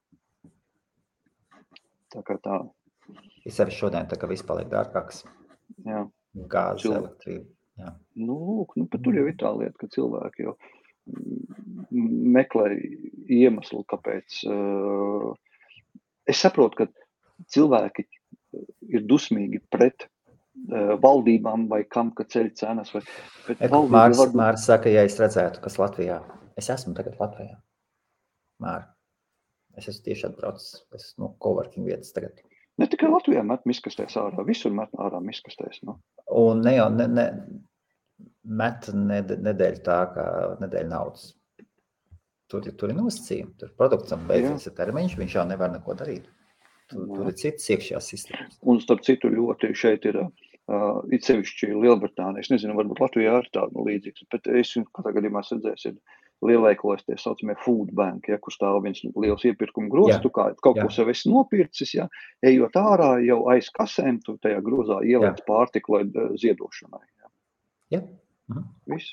B: Tā kā tā.
A: Es sevi šodien tā kā viss paliek dārgāks.
B: Jā.
A: Gāzes, Cil... elektrība. Jā.
B: Nu, lūk, nu, pat tur jau ir tā lieta, ka cilvēki jau meklē iemeslu, kāpēc. Uh, es saprotu, ka cilvēki ir dusmīgi pret uh, valdībām vai kam, ka ceļ cenas. Vai,
A: Mārs,
B: var...
A: Mārs saka, ja es redzētu, kas Latvijā. Es esmu tagad Latvijā. Māri. Es esmu tieši atbraucis. Es no coworking vietas tagad.
B: Ne tikai Latvijā met miskastēs ārā, visur met ārā miskastēs. No?
A: Un ne jau ne, ne, met ned, nedēļ tā, kā nedēļ naudas. Tur, tur ir nosacījumi, tur produktam beidzies termiņš, viņš jau nevar neko darīt. Tur, tur ir citas iekšējās sistēmas.
B: Un starp citu ļoti šeit ir, uh, it sevišķi Lielbritānija, es nezinu, varbūt Latvijā ir tāda līdzīgs, bet es, kā gadījumā redzēs, ir lielveikalos tie saucamie food bank, ja, kur stāv viens liels iepirkuma grozs, tu kā kaut jā. Ko sev esi nopircis, ja, ejot ārā jau aiz kasēm, tu tajā grozā ieliec pārtiku, lai uh, ziedošanai. Ja.
A: Jā. Mhm.
B: Viss.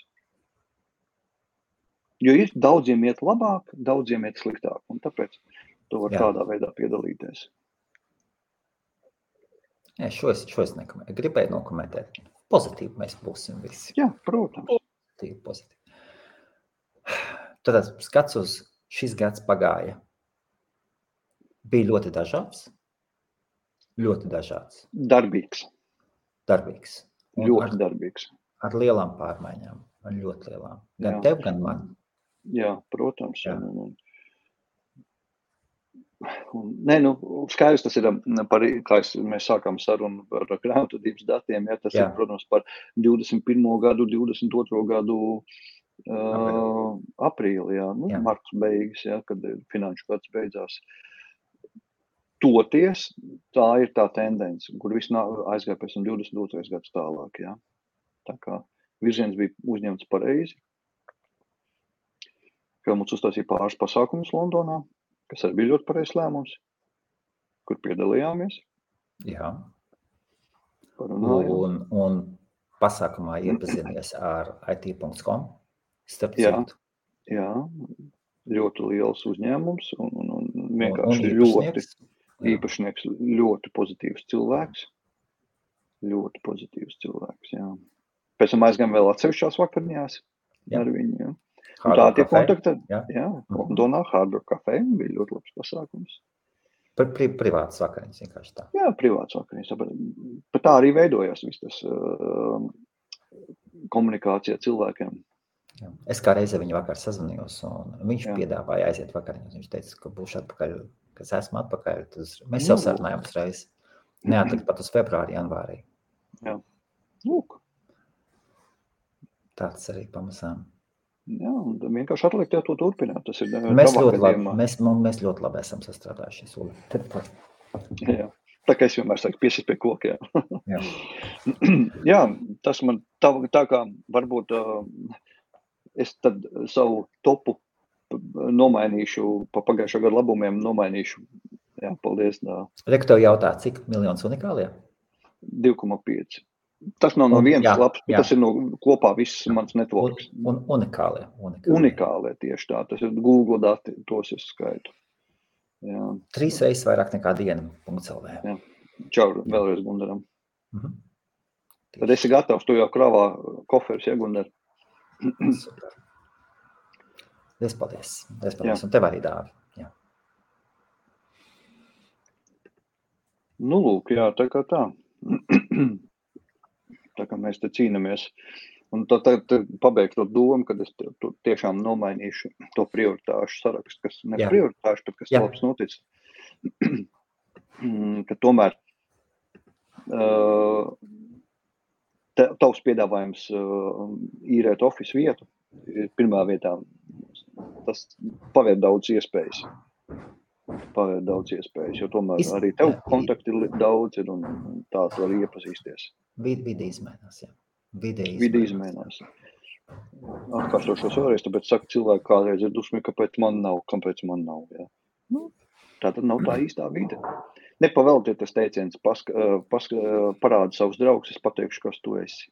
B: Jo ir daudziem iet labāk, daudziem iet sliktāk, un tāpēc tu var jā. Tādā veidā piedalīties.
A: Jā, šo es, šo es nekomentēju. Gribēju nokomentēt. Pozitīvi mēs būsim visi.
B: Jā, protams.
A: Pozitīvi, pozitīvi. Tad skats uz šis gads pagāja. Bija ļoti dažāds. Ļoti dažāds.
B: Darbīgs.
A: Darbīgs. Un
B: ļoti
A: ar,
B: darbīgs.
A: Ar lielām pārmaiņām. Ar ļoti lielām. Gan jā. Tev, gan man.
B: Jā, protams. Jā. Un, un, un, ne, nu, skaidrs tas ir, par, kā es, mēs sākām sarunu par grāmatvedības datiem, ja, tas jā. Ir, protams, par divdesmit pirmo gadu, divdesmit otro gadu Uh, aprīli, jā, nu, jā. Marts beigas, jā, kad finanšu gads beidzās. Toties, tā ir tā tendence, kur viss aizgāja pēc divdesmit otrais gads tālāk, jā. Tā kā virziens bija uzņemts pareizi. Helmuts uztaisīja pāris pasākumus Londonā, kas arī bija ļoti pareizs lēmums, kur piedalījāmies.
A: Jā.
B: Parunājām.
A: Un, un pasākumā iepazinies ar I T punkts com. Starp
B: jā,
A: citu.
B: Jā, ļoti liels uzņēmums un, un, un vienkārši
A: un, un
B: ļoti īpašnieks, ļoti pozitīvs cilvēks. Ļoti pozitīvs cilvēks, jā. Pēc tam aizgājām vēl atsevišķās vakariņās ar viņu, jā. Un tā tie kontakti, jā, jā Londonā, Hard Rock Café, bija ļoti labs pasākums.
A: Pri, pri, privātas vakariņas vienkārši tā.
B: Jā, privātas vakariņas. Bet tā arī veidojās viss tas uh, komunikācija cilvēkiem.
A: Jā. Es kā reize viņu vakar sazvanījos, un viņš
B: Jā.
A: piedāvāja aiziet vakariņas. Viņš teica, ka būšu atpakaļ, ka es esmu atpakaļ. Tad mēs jau sarunājām uzreiz. Neatlikt pat uz februāri, janvārī.
B: Jā. Lūk.
A: Tāds arī pamazām.
B: Jā, un vienkārši atlikt tev to turpināt. Tas ir
A: mēs, ļoti labi, mēs, mēs ļoti labi esam sastrādājušies.
B: Jā, tā kā es vienmēr saku, piešķirt pie koka. Jā.
A: Jā.
B: Jā, tas man tā, tā kā varbūt uh, es tad savu topu nomainīšu, pa pagājušā gada labumiem nomainīšu. Jā, paldies.
A: Reku tev jautā, cik miljonus unikālie?
B: divi koma pieci. Tas nav no
A: un,
B: vienas
A: jā,
B: lapas, bet
A: jā.
B: tas ir no kopā viss mans networks.
A: Un, un unikālie, unikālie.
B: Unikālie tieši tā. Tas ir Google dati, tos es skaitu. Jā.
A: Trīs reizes vairāk nekā diena. .lv.
B: Jā. Čau, vēlreiz Gundaram.
A: Mhm.
B: Tad esi gatavs, tu jau kravā koferus, ja, Gundar?
A: Super. Es paldies. Es paldies. Jā. Un tev arī dāvi. Jā.
B: Nu, lūk, jā, tā kā tā. Tā kā mēs te cīnamies. Un tad tā, tā, pabeigt to domu, kad es te, to tiešām nomainīšu to prioritāšu sarakstu, kas ne
A: Jā.
B: prioritāšu, bet kas
A: Jā.
B: labs noticis. Ka tomēr uh, te, tavs piedāvājums uh, īrēt office vietu ir pirmā vietā. Tas pavēr daudz iespējas. Pavēr daudz iespējas, jo tomēr
A: Is,
B: arī tev
A: jā,
B: kontakti daudz ir un tā tu arī iepazīsties.
A: Vid, vidi izmainās, jā. Vidi izmainās.
B: Vidi izmainās. Atkārtošos vēlreiz, tāpēc saka cilvēki kādreiz ir dusmi, kāpēc man nav, kāpēc man nav, jā. Nu, tā tad nav tā īstā vide. Nepavēltiet tas teiciens, paska, paska, parāda savus draugus, es pateikšu, kas tu esi.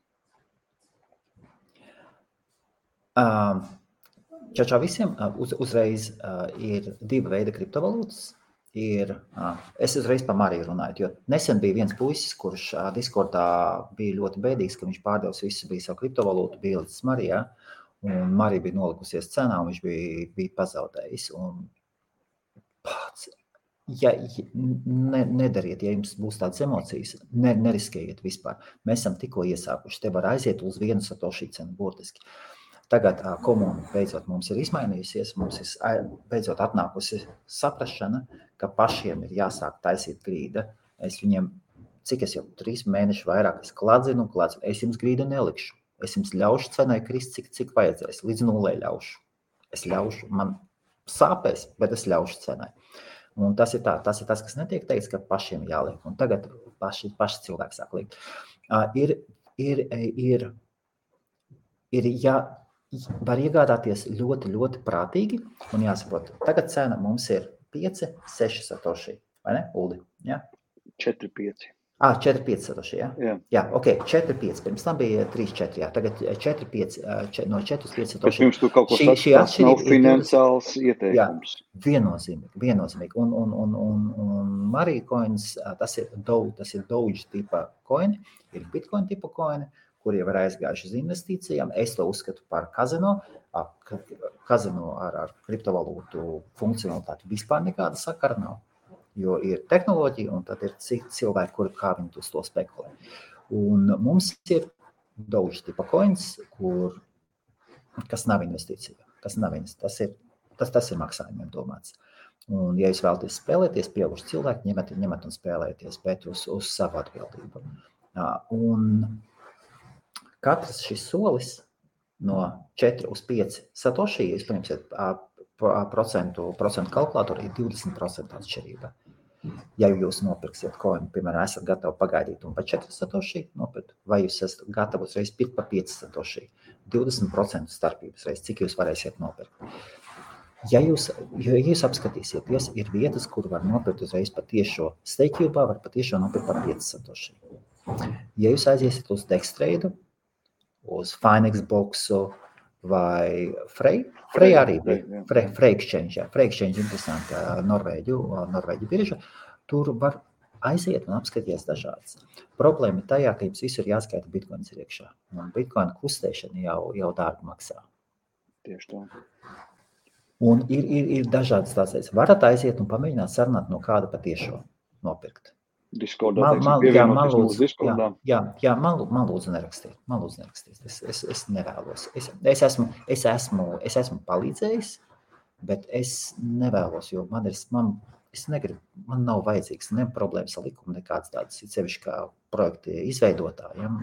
A: Um. Čačā visiem uz, uzreiz uh, ir divi veidi kriptovalūtas. Ir, uh, es uzreiz pa Mariju runāju, jo nesen bija viens puisis, kurš uh, Discordā bija ļoti bēdīgs, ka viņš pārdevis visu bija savu kriptovalūtu, bija līdz Marijā, un Marija bija nolikusies cenā, un viņš bija, bija pazaudējis. Un pats, ja, ne, nedariet, ja jums būs tādas emocijas, ne, neriskējiet vispār. Mēs esam tikko iesākuši, te var aiziet uz vienu satoši cenu burtiski. Tagad komuna beidzot mums ir izmainījusies, mums ir beidzot atnākusi saprašana, ka pašiem ir jāsāk taisīt grīda. Es viņiem, cik es jau trīs mēneši vairāk, es kladzinu, kladzinu, es jums grīdu nelikšu. Es jums ļaušu cenai krist, cik, cik vajadzēs, līdz nulē ļaušu. Es ļaušu, man sāpēs, bet es ļaušu cenai. Un tas ir, tā, tas ir tas, kas netiek teikts, ka pašiem jāliek. Un tagad paši, paši cilvēki sāk likt. Uh, ir, ir, ir, ir jā, var iegādāties ļoti, ļoti prātīgi un jāsaprot. Tagad cena mums ir pieci, seši satoši, vai ne, Uldi? Ja?
B: četri, pieci.
A: Ah, četri, pieci satoši, jā?
B: Jā.
A: Jā, ok, četri, pieci. Pirms tam bija trīs, četri, jā. Tagad četri, pieci, no četri, pieci satoši.
B: Bet jums tu kaut ko
A: šī,
B: saka,
A: šī
B: tas nav finansiāls ieteikums.
A: Jā, viennozīmīgi, viennozīmīgi. Un, un, un, un, un Marija coins, tas ir Doge, tas ir Doge tipa coini, ir Bitcoin tipa coini, kur jau ir aizgājuši uz investīcijām. Es to uzskatu par kazino. Kazino ar, ar kriptovalūtu funkcionalitāti vispār nekāda sakara nav. Jo ir tehnoloģija un tad ir cilvēki, kuri kā viņi uz to spekulē. Un mums ir Doge tipa coins, kur, kas nav investīcija, kas nav investīcija. Tas ir, tas, tas ir maksājumiem domāts. Un, ja jūs vēlaties spēlēties, pieauguši cilvēki, ņemat, ņemat un spēlēties, bet uz, uz savu atbildību. Un katrs šis solis no četri uz pieci satoši, ja jūs paņemsiet procentu, procentu kalkulātoru, ir divdesmit procenti atšķirība. Ja jūs nopirksiet coinu, piemēram, esat gatavi pagaidīt un pa četri satoši nopirkt, vai jūs esat gatavi uzreiz pirkt pa pieci satoši, divdesmit procenti starpības reiz, cik jūs varēsiet nopirkt. Ja jūs, ja jūs apskatīsieties, ir vietas, kur var nopirkt uzreiz pa tiešo StakeCube, var pa tiešo nopirkt pa pieci satoši. Ja jūs aiziesiet uz Dextrade, uz Finex boxu vai Frey, Frey arī, Frey, Frey Exchange, jā, Frey Exchange interesanti, Norvēģu, Norvēģu birža, tur var aiziet un apskatīties dažādas. Problēma ir tajā, ka jums visur jāskaita bitcoins ir iekšā, un bitcoin kustēšana jau, jau dārgi maksā.
B: Tieši tā.
A: Un ir, ir, ir dažādas tās lietas. Varat aiziet un pamēģināt sarunāt no kāda patiešo nopirkt.
B: Discordā,
A: Man,
B: teiksim,
A: man, jā, man
B: pievienoties
A: lūdzu,
B: mūsu Discordā.
A: jā, jā, jā, man, man lūdzu nerakstiet. Man lūdzu nerakstiet. Es, es, es nevēlos. Es, es, esmu, es, esmu, es esmu palīdzējis, bet es nevēlos, jo man ir, man, es negribu, man nav vajadzīgs ne problēmas ar likumu, nekāds tāds, sevišķi kā projekti izveidotājiem,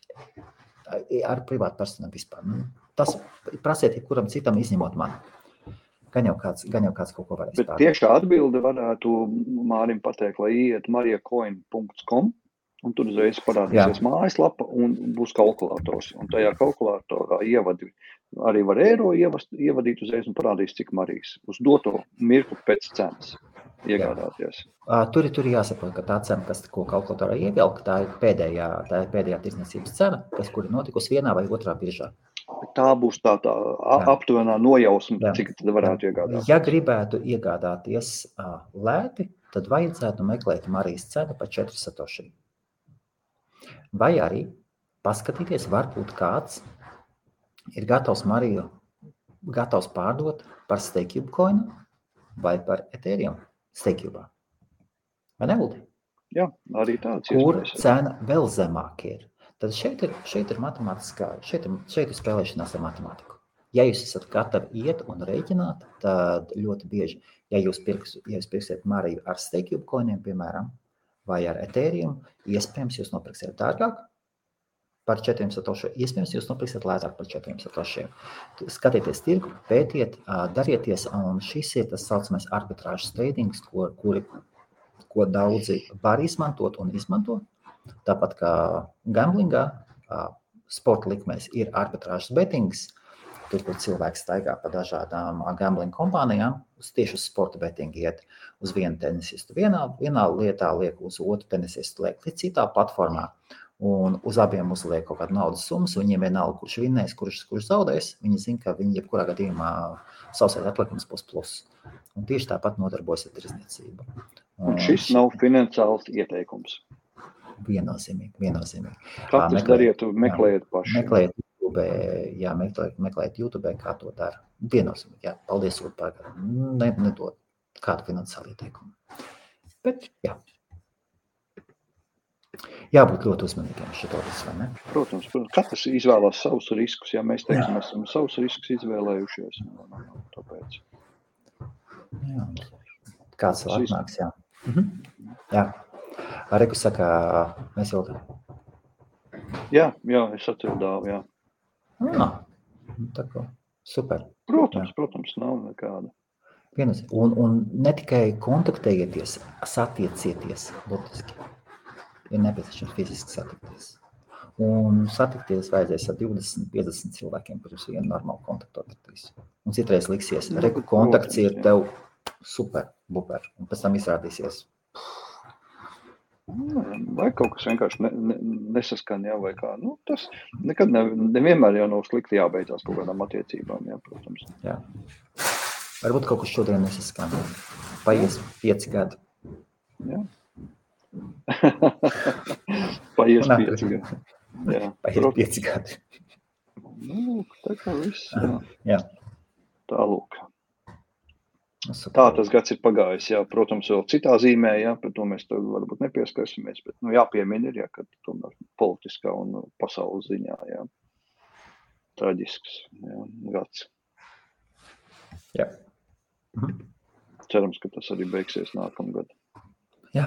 A: ar privātu personām vispār. Tas prasiet jebkuram citam, izņemot mani. Gan jau kāds, gan jau kāds kaut ko varēs
B: Bet
A: pārdot.
B: tiešā atbilde varētu Mārim pateikt, lai iet mariacoin punkts com un tur uzreiz parādīsies Jā. Mājaslapa un būs kalkulators. Un tajā kalkulatorā ievadi arī var eiro ievast, ievadīt uzreiz un parādīs, cik Marijas uz doto mirkli pēc cenas iegādāties.
A: Jā. Tur, tur jāsaprot, ka tā cena, kas ko kalkulatorā ievelk, tā ir pēdējā, tā ir pēdējā tirdzniecības cena, kas kur ir notikusi vienā vai otrā biržā.
B: Tā būs tā, tā aptuvenā nojausma, Jā. Cik tad varētu Jā. Iegādāties.
A: Ja gribētu iegādāties uh, lēti, tad vajadzētu meklēt Marijas cenu pa četri satoši. Vai arī paskatīties, varbūt kāds ir gatavs Mariju, gatavs pārdot par StakeCube coinu vai par Ethereum StakeCube. Vai nebūtu?
B: Jā, arī tāds.
A: Kur cena vēl zemāk ir. Tad šeit ir, šeit ir matemātiskā, šeit ir, šeit ir spēlēšanās ar matemātiku. Ja jūs esat gatavi iet un rēķināt, tad ļoti bieži, ja jūs, pirks, ja jūs pirksiet Mariju ar StakeCube coiniem, piemēram, vai ar Ethereum, iespējams jūs nopirksiet dārgāk par četriem satošiem, iespējams jūs nopirksiet lētāk par četriem satošiem. Skatieties tirgu, pētiet, darieties, un šis ir tas saucamais arbitrāžas tradings, ko, kuri, ko daudzi var izmantot un izmanto. Tāpat kā gamblingā, sporta likmēs ir arbitrāžas betings, tur, kur cilvēks staigā pa dažādām gambling kompānijām, uz tieši uz sporta betingu iet uz vienu tenisistu vienā, vienā lietā, liek uz otru tenisistu, liek citā platformā, un uz abiem uzliek kaut kādu naudas summas, viņiem vienalga, kurš vinnēs, kurš, kurš zaudēs, viņi zina, ka viņi jebkurā gadījumā savsais atlikums būs plus. Un tieši tāpat nodarbojas ar tirdzniecību.
B: Un šis nav finansiāls ieteikums.
A: Viennozīmīgi, viennozīmīgi.
B: Katrs meklēt, dariet, meklējiet paši.
A: Meklējiet YouTube, jā, meklējiet, meklējiet YouTube, kā to dara. Viennozīmīgi, jā, paldies, par ne, nedod kādu finansiālu ieteikumu. Bet, jā. Jābūt ļoti uzmanīgiem šito visu, vai ne?
B: Protams, protams, katrs izvēlās savus riskus, ja mēs teiksim, jā. Esam savus riskus izvēlējušies. Tāpēc.
A: Jā. Kāds vēl atnāks, jā. Mhm. Jā. Reku saka, mēs jau...
B: Jā, jā, es atcildāvu, jā.
A: Jā, tā kā, super.
B: Protams,
A: jā.
B: Protams, nav nekāda.
A: Vienas, un, un ne tikai kontaktējieties, satiecieties, būtiski. Ir nepieciešams fiziski satikties. Un satikties vajadzēs ar divdesmit piecdesmit cilvēkiem, pirms vienu normālu kontaktu atratīs. Un citreiz liksies, reku kontakts ir tev super, buper, un pēc tam izrādīsies.
B: Vai kaut kas vienkārši ne, ne, nesaskan, jā, vai kā. Nu, tas nekad ne, nevienmēr jau nav slikti jābeidzās kaut kādām attiecībām, jā, protams.
A: Jā. Varbūt kaut kas šodien nesaskan. Paies pieci gadi.
B: Jā. Paies pieci gadi. Jā.
A: Paies pieci gadi.
B: Nu, tā kā viss, jā.
A: Jā.
B: Tā lūk. Tā tas gads ir pagājis, jā, protams, vēl citā zīmē, jā, par to mēs tev varbūt nepieskarsimies, bet, nu, jāpiemina ir, jā, ka tomēr politiskā un pasaules ziņā, jā, traģisks, jā, gads.
A: Jā.
B: Mhm. Cerams, ka tas arī beigsies nākamgad.
A: Jā.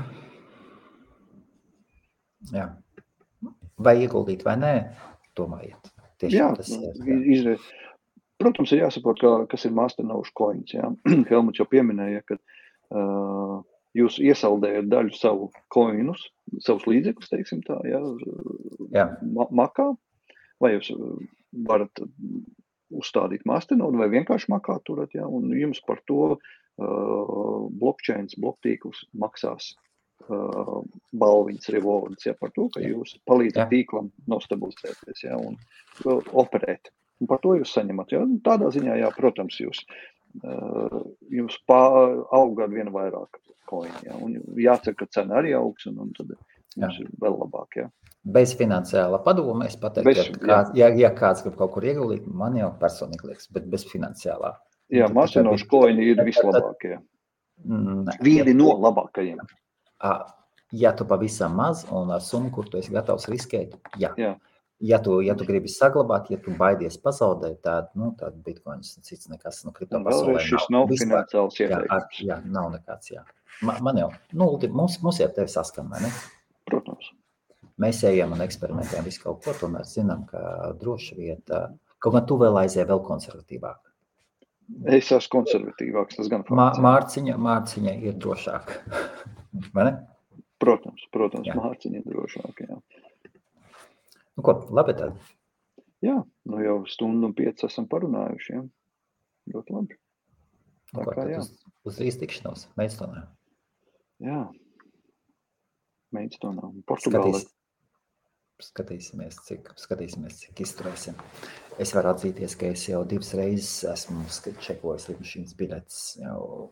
A: Jā. Vai ieguldīt vai nē, domājiet. Tieši
B: jā,
A: tas ir.
B: Jā. Izre... Protams, ir jāsaprot, ka, kas ir Masternode coins. Jā. Helmuts jau pieminēja, ka uh, jūs iesaldējat daļu savu coinus, savus līdzekļus, teiksim tā, jā,
A: jā.
B: Ma makā, vai jūs varat uzstādīt Masternode vai vienkārši makā turat, jā, un jums par to uh, blockchains, bloktīklus maksās uh, balviņas, rewards, jā, par to, ka jūs palīdzat tīklam nostabilizēties, jā, un uh, operēt. Un par to jūs saņemat. Jā. Tādā ziņā, jā, protams, jūs, uh, jums aug ar vienu vairāk koini. Jā. Un jācer, ka cena arī augs, un, un tad jums ir vēl labāk. Jā.
A: Bez finansiāla padoma es pateiktu, bez, ja, kāds, ja, ja kāds grib kaut kur ieguldīt, man jau personīgi liekas, bet bez finansiālā.
B: Jā, masinošu koini ir vislabākie.
A: Ne,
B: Vieni ja, no labākajiem.
A: Ja tu pavisam maz un ar summu, kur tu esi gatavs riskēt, jā.
B: jā.
A: Ja tu, ja tu gribi saglabāt, ja tu baidies pazaudēt, tad, nu, tad bitcoins cits nekas, nu, kripto pasaulē
B: nav. Šis nav finansiāls ieteikums.
A: Jā, jā, nav nekāds, jā. Man, man jau, nu, mums, mums jau tevi saskan, vai ne?
B: Protams.
A: Mēs ejam un eksperimentējam visu kaut ko, tomēr zinām, ka droši vieta, kaut gan tu vēl aizēji vēl konservatīvāk.
B: Es esmu konservatīvāks, tas gan fakts.
A: Mā, mārciņa, mārciņa ir drošāk, vai ne?
B: Protams, protams, jā. Mārciņa ir drošāk, jā.
A: Nu ko, labi tad?
B: Jā, nu jau stundu un pieci esam parunājuši, jā. Ļoti labi. Tā
A: nu ko,
B: kā, jā.
A: Uz, uz drīz tikšanos, Meidžtonā.
B: Jā, Meidžtonā. Portugālē.
A: Skatīs, skatīsimies, cik, skatīsimies, cik izturēsim. Es varu atzīties, ka es jau divas reizes esmu čekojis lidmašīnas biļetes jau.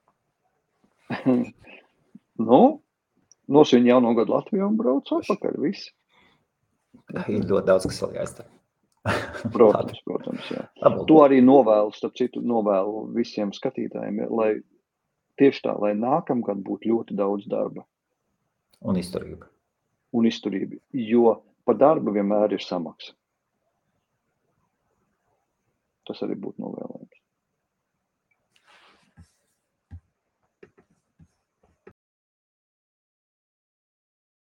B: nu, nosviņ jauno gadu Latvijā un brauc atpakaļ, visi.
A: Ir ļoti daudz, kas vēl jāizdara.
B: Protams, protams, jā. To arī novēlu, starp citu, novēlu visiem skatītājiem, lai tieši tā, lai nākamgad būtu ļoti daudz darba.
A: Un izturība.
B: Un izturība, jo par darbu vienmēr ir samaksa. Tas arī būtu novēlējums.